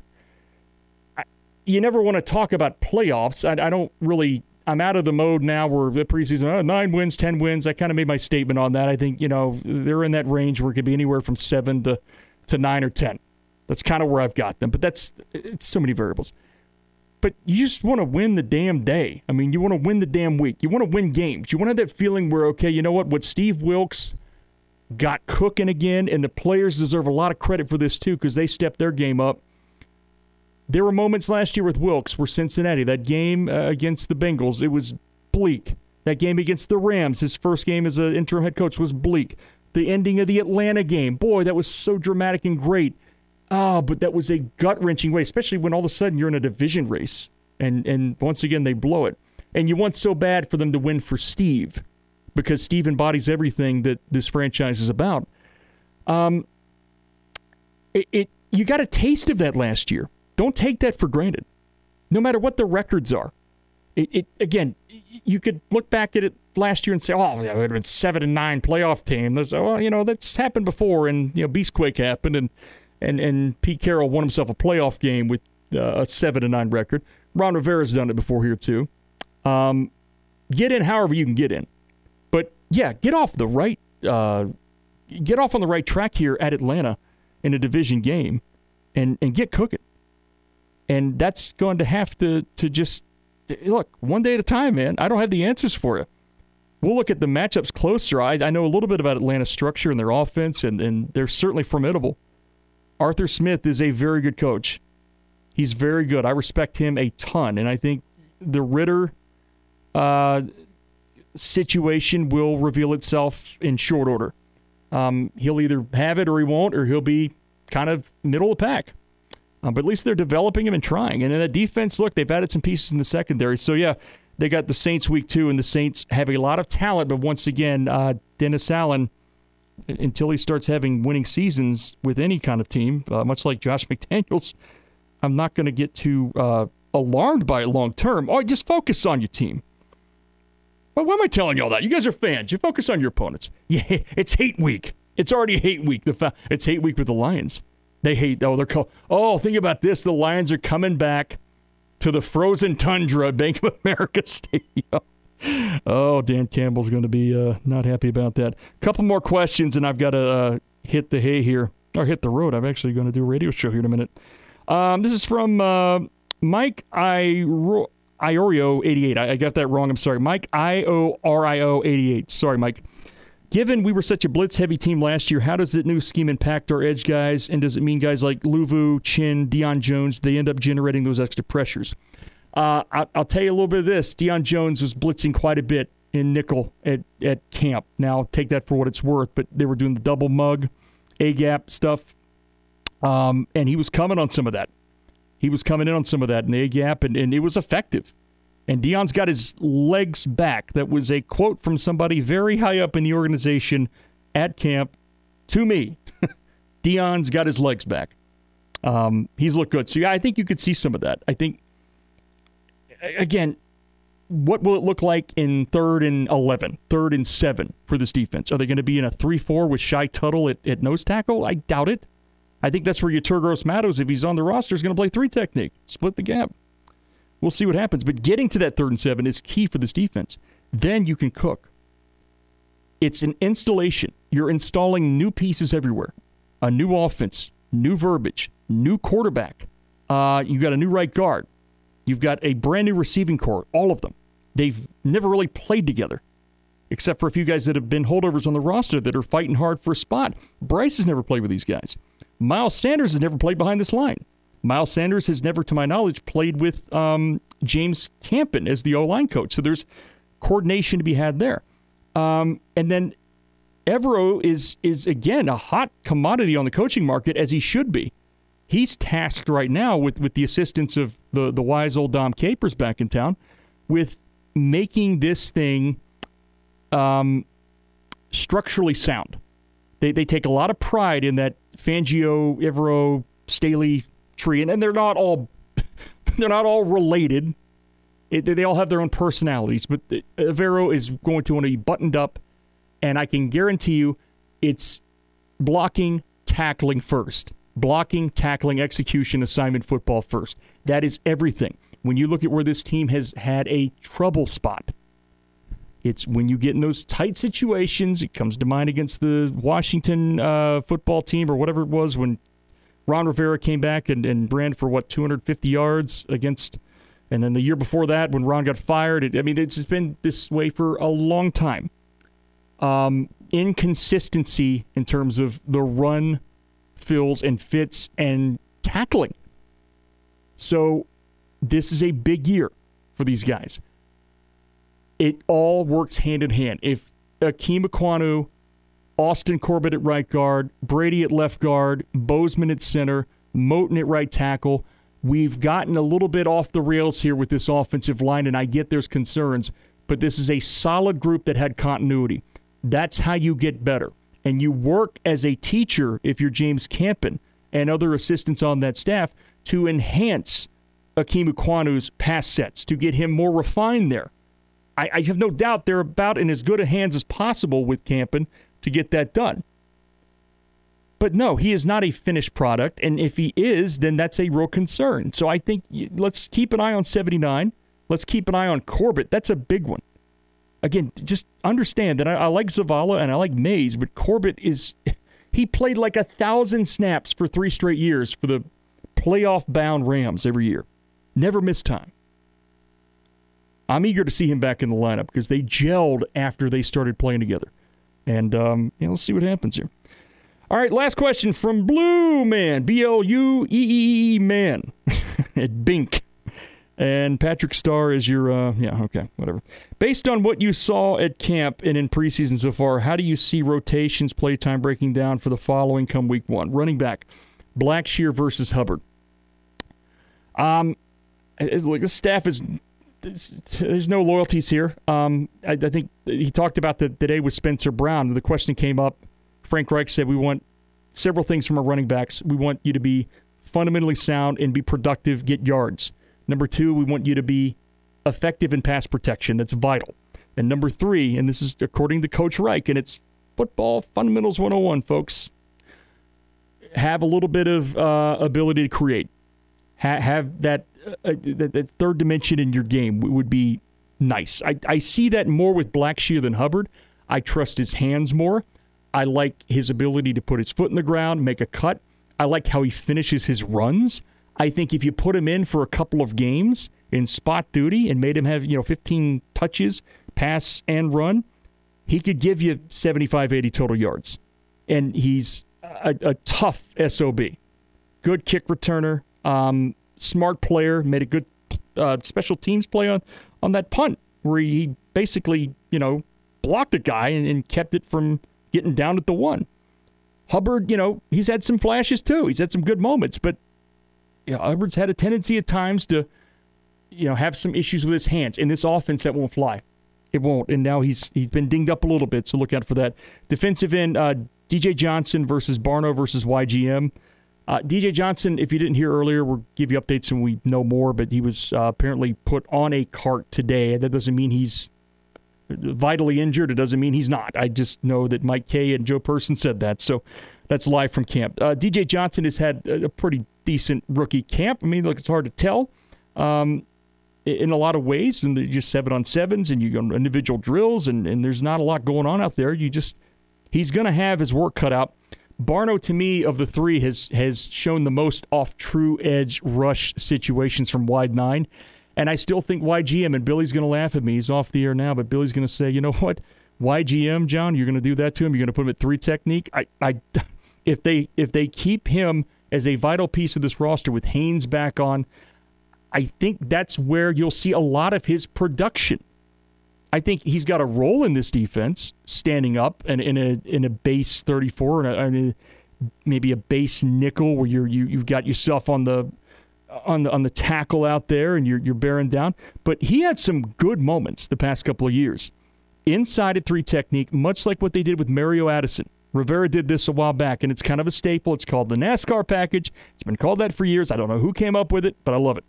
I, you never want to talk about playoffs. I, I don't really. I'm out of the mode now where the preseason, oh, nine wins, ten wins. I kind of made my statement on that. I think, you know, they're in that range where it could be anywhere from seven to, to nine or ten. That's kind of where I've got them. But that's it's so many variables. But you just want to win the damn day. I mean, you want to win the damn week. You want to win games. You want to have that feeling where, okay, you know what? What Steve Wilks got cooking again, and the players deserve a lot of credit for this too because they stepped their game up. There were moments last year with Wilks where Cincinnati, that game uh, against the Bengals, it was bleak. That game against the Rams, his first game as an interim head coach, was bleak. The ending of the Atlanta game, boy, that was so dramatic and great. Oh, but that was a gut-wrenching way, especially when all of a sudden you're in a division race. And, and once again, they blow it. And you want so bad for them to win for Steve because Steve embodies everything that this franchise is about. Um, it, it you got a taste of that last year. Don't take that for granted, no matter what the records are. It, it again, you could look back at it last year and say, "Oh, yeah, it's seven and nine playoff team." There's, well, you know, that's happened before, and you know, Beastquake happened, and and and Pete Carroll won himself a playoff game with uh, a seven and nine record. Ron Rivera's done it before here too. Um, get in however you can get in, but yeah, get off the right, uh, get off on the right track here at Atlanta in a division game, and and get cooking. And that's going to have to, to just, look, one day at a time, man. I don't have the answers for you. We'll look at the matchups closer. I, I know a little bit about Atlanta's structure and their offense, and, and they're certainly formidable. Arthur Smith is a very good coach. He's very good. I respect him a ton, and I think the Ritter uh, situation will reveal itself in short order. Um, he'll either have it or he won't, or he'll be kind of middle of the pack. Um, but at least they're developing him and trying. And in the defense, look, they've added some pieces in the secondary. So, yeah, they got the Saints week two, and the Saints have a lot of talent. But once again, uh, Dennis Allen, until he starts having winning seasons with any kind of team, uh, much like Josh McDaniels, I'm not going to get too uh, alarmed by it long term. Oh, just focus on your team. Well, why am I telling you all that? You guys are fans. You focus on your opponents. Yeah, it's hate week. It's already hate week. The fa- It's hate week with the Lions. They hate, oh, they're called, oh, think about this. The Lions are coming back to the frozen tundra at Bank of America Stadium. Oh, Dan Campbell's going to be uh, not happy about that. A couple more questions, and I've got to uh, hit the hay here, or hit the road. I'm actually going to do a radio show here in a minute. Um, this is from uh, Mike Iorio eighty-eight. I, I got that wrong. I'm sorry. Mike I O R I O eighty-eight. Sorry, Mike. Given we were such a blitz-heavy team last year, how does that new scheme impact our edge guys? And does it mean guys like Luvu, Chin, Deion Jones, they end up generating those extra pressures? Uh, I, I'll tell you a little bit of this. Deion Jones was blitzing quite a bit in nickel at, at camp. Now, take that for what it's worth, but they were doing the double mug, A-gap stuff, um, and he was coming on some of that. He was coming in on some of that in the A-gap, and, and it was effective. And Deion's got his legs back. That was a quote from somebody very high up in the organization at camp to me. Deion's got his legs back. Um, he's looked good. So, yeah, I think you could see some of that. I think, again, what will it look like in third and eleven, third and seven for this defense? Are they going to be in a three four with Shai Tuttle at, at nose tackle? I doubt it. I think that's where Yetur Gross-Matos, if he's on the roster, is going to play three technique, split the gap. We'll see what happens. But getting to that third and seven is key for this defense. Then you can cook. It's an installation. You're installing new pieces everywhere. A new offense, new verbiage, new quarterback. Uh, you've got a new right guard. You've got a brand new receiving corps, all of them. They've never really played together. except for a few guys that have been holdovers on the roster that are fighting hard for a spot. Bryce has never played with these guys. Miles Sanders has never played behind this line. Miles Sanders has never, to my knowledge, played with um, James Campen as the O-line coach. So there's coordination to be had there. Um, and then Evero is, is, again, a hot commodity on the coaching market, as he should be. He's tasked right now with, with the assistance of the, the wise old Dom Capers back in town with making this thing um, structurally sound. They they take a lot of pride in that Fangio, Evero, Staley tree, and, and they're not all they're not all related. It, they all have their own personalities, but the, Evero is going to want to be buttoned up, and I can guarantee you it's blocking, tackling first. Blocking, tackling, execution, assignment football first. That is everything. When you look at where this team has had a trouble spot, it's when you get in those tight situations. It comes to mind against the Washington uh, football team or whatever it was when Ron Rivera came back and, and ran for, what, two hundred fifty yards against, and then the year before that when Ron got fired. It, I mean, it's been this way for a long time. Um, inconsistency in terms of the run fills and fits and tackling. So this is a big year for these guys. It all works hand in hand. If Akeem Ekwonu, Austin Corbett at right guard, Brady at left guard, Bozeman at center, Moton at right tackle, we've gotten a little bit off the rails here with this offensive line, and I get there's concerns, but this is a solid group that had continuity. That's how you get better. And you work as a teacher, if you're James Campen and other assistants on that staff, to enhance Akeem Ekwonu's pass sets, to get him more refined there. I, I have no doubt they're about in as good a hands as possible with Campen to get that done. But no, he is not a finished product, and if he is, then that's a real concern. So I think let's keep an eye on seventy-nine. Let's keep an eye on Corbett. That's a big one. Again, just understand that I, I like Zavala and I like Mays, but Corbett is, he played like a thousand snaps for three straight years for the playoff-bound Rams every year. Never missed time. I'm eager to see him back in the lineup because they gelled after they started playing together. And um, you know, let's see what happens here. All right, last question from Blue Man, B L U E E E Man at Bink. And Patrick Starr is your, uh, yeah, okay, whatever. Based on what you saw at camp and in preseason so far, how do you see rotations, playtime breaking down for the following come week one? Running back, Blackshear versus Hubbard. Um, it's like this staff is, there's no loyalties here. Um, I, I think he talked about the today with Spencer Brown. The question came up. Frank Reich said, we want several things from our running backs. We want you to be fundamentally sound and be productive, get yards. Number two, we want you to be effective in pass protection. That's vital. And number three, and this is according to Coach Reich, and it's football fundamentals one oh one, folks, have a little bit of uh, ability to create. Ha- have that, uh, that, that third dimension in your game would be nice. I, I see that more with Blackshear than Hubbard. I trust his hands more. I like his ability to put his foot in the ground, make a cut. I like how he finishes his runs. I think if you put him in for a couple of games in spot duty and made him have, you know, fifteen touches, pass and run, he could give you seventy-five, eighty total yards. And he's a, a tough S O B. Good kick returner, um, smart player, made a good uh, special teams play on, on that punt where he basically, you know, blocked a guy and, and kept it from getting down at the one. Hubbard, you know, he's had some flashes too. He's had some good moments, but you know, Hubbard's had a tendency at times to, you know, have some issues with his hands. In this offense, that won't fly. It won't. And now he's he's been dinged up a little bit, so look out for that. Defensive end, uh, D J Johnson versus Barno versus Y G M. Uh, D J Johnson, if you didn't hear earlier, we'll give you updates when we know more, but he was uh, apparently put on a cart today. That doesn't mean he's vitally injured. It doesn't mean he's not. I just know that Mike Kay and Joe Person said that, so that's live from camp. Uh, D J Johnson has had a pretty decent rookie camp. I mean, look, it's hard to tell um, in a lot of ways, and just seven on sevens, and you go individual drills, and, and there's not a lot going on out there. You just he's going to have his work cut out. Barno, to me, of the three, has has shown the most off true edge rush situations from wide nine. And I still think Y G M, and Billy's going to laugh at me. He's off the air now, but Billy's going to say, you know what? Y G M, John, you're going to do that to him? You're going to put him at three technique? I, I, if they if they keep him as a vital piece of this roster with Haynes back on, I think that's where you'll see a lot of his production. I think he's got a role in this defense, standing up and in a in a base thirty-four and, a, and a, maybe a base nickel where you're you you've got yourself on the on the on the tackle out there and you're you're bearing down. But he had some good moments the past couple of years inside at three technique, much like what they did with Mario Addison. Rivera did this a while back, and it's kind of a staple. It's called the NASCAR package. It's been called that for years. I don't know who came up with it, but I love it.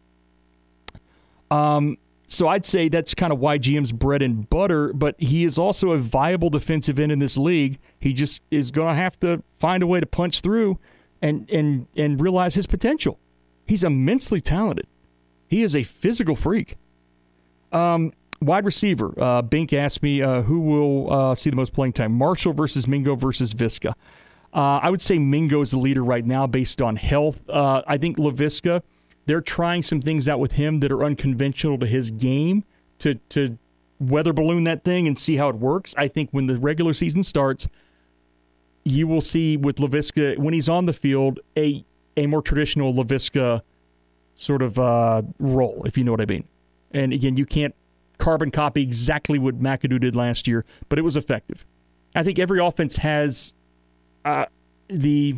Um. So I'd say that's kind of Y G M's bread and butter, but he is also a viable defensive end in this league. He just is going to have to find a way to punch through and and and realize his potential. He's immensely talented. He is a physical freak. Um, wide receiver, uh, Bink asked me uh, who will uh, see the most playing time, Marshall versus Mingo versus Viska. Uh, I would say Mingo is the leader right now based on health. Uh, I think Laviska, they're trying some things out with him that are unconventional to his game to to weather balloon that thing and see how it works. I think when the regular season starts, you will see with Laviska, when he's on the field, a a more traditional Laviska sort of uh, role, if you know what I mean. And again, you can't carbon copy exactly what McAdoo did last year, but it was effective. I think every offense has uh, the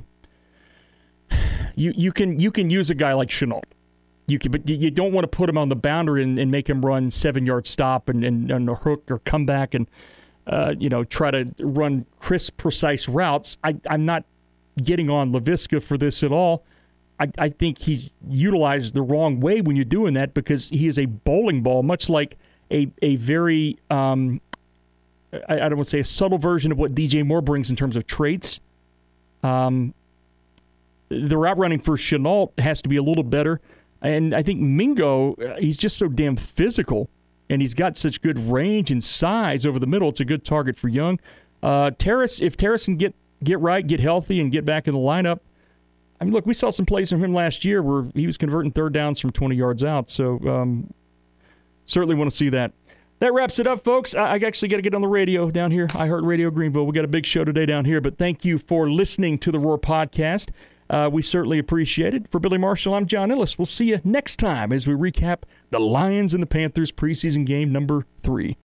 you you can you can use a guy like Shenault. You can, but you don't want to put him on the boundary and, and make him run seven-yard stop and, and, and a hook or come back and uh, you know try to run crisp, precise routes. I, I'm not getting on Laviska for this at all. I, I think he's utilized the wrong way when you're doing that because he is a bowling ball, much like a a very um, I, I don't want to say a subtle version of what D J Moore brings in terms of traits. Um, the route running for Shenault has to be a little better. And I think Mingo, he's just so damn physical, and he's got such good range and size over the middle. It's a good target for Young. Uh, Terrace, if Terrace can get, get right, get healthy, and get back in the lineup, I mean, look, we saw some plays from him last year where he was converting third downs from twenty yards out, so um, certainly want to see that. That wraps it up, folks. I, I actually got to get on the radio down here, iHeartRadio Greenville. We got a big show today down here, but thank you for listening to the Roar Podcast. Uh, we certainly appreciate it. For Billy Marshall, I'm John Ellis. We'll see you next time as we recap the Lions and the Panthers preseason game number three.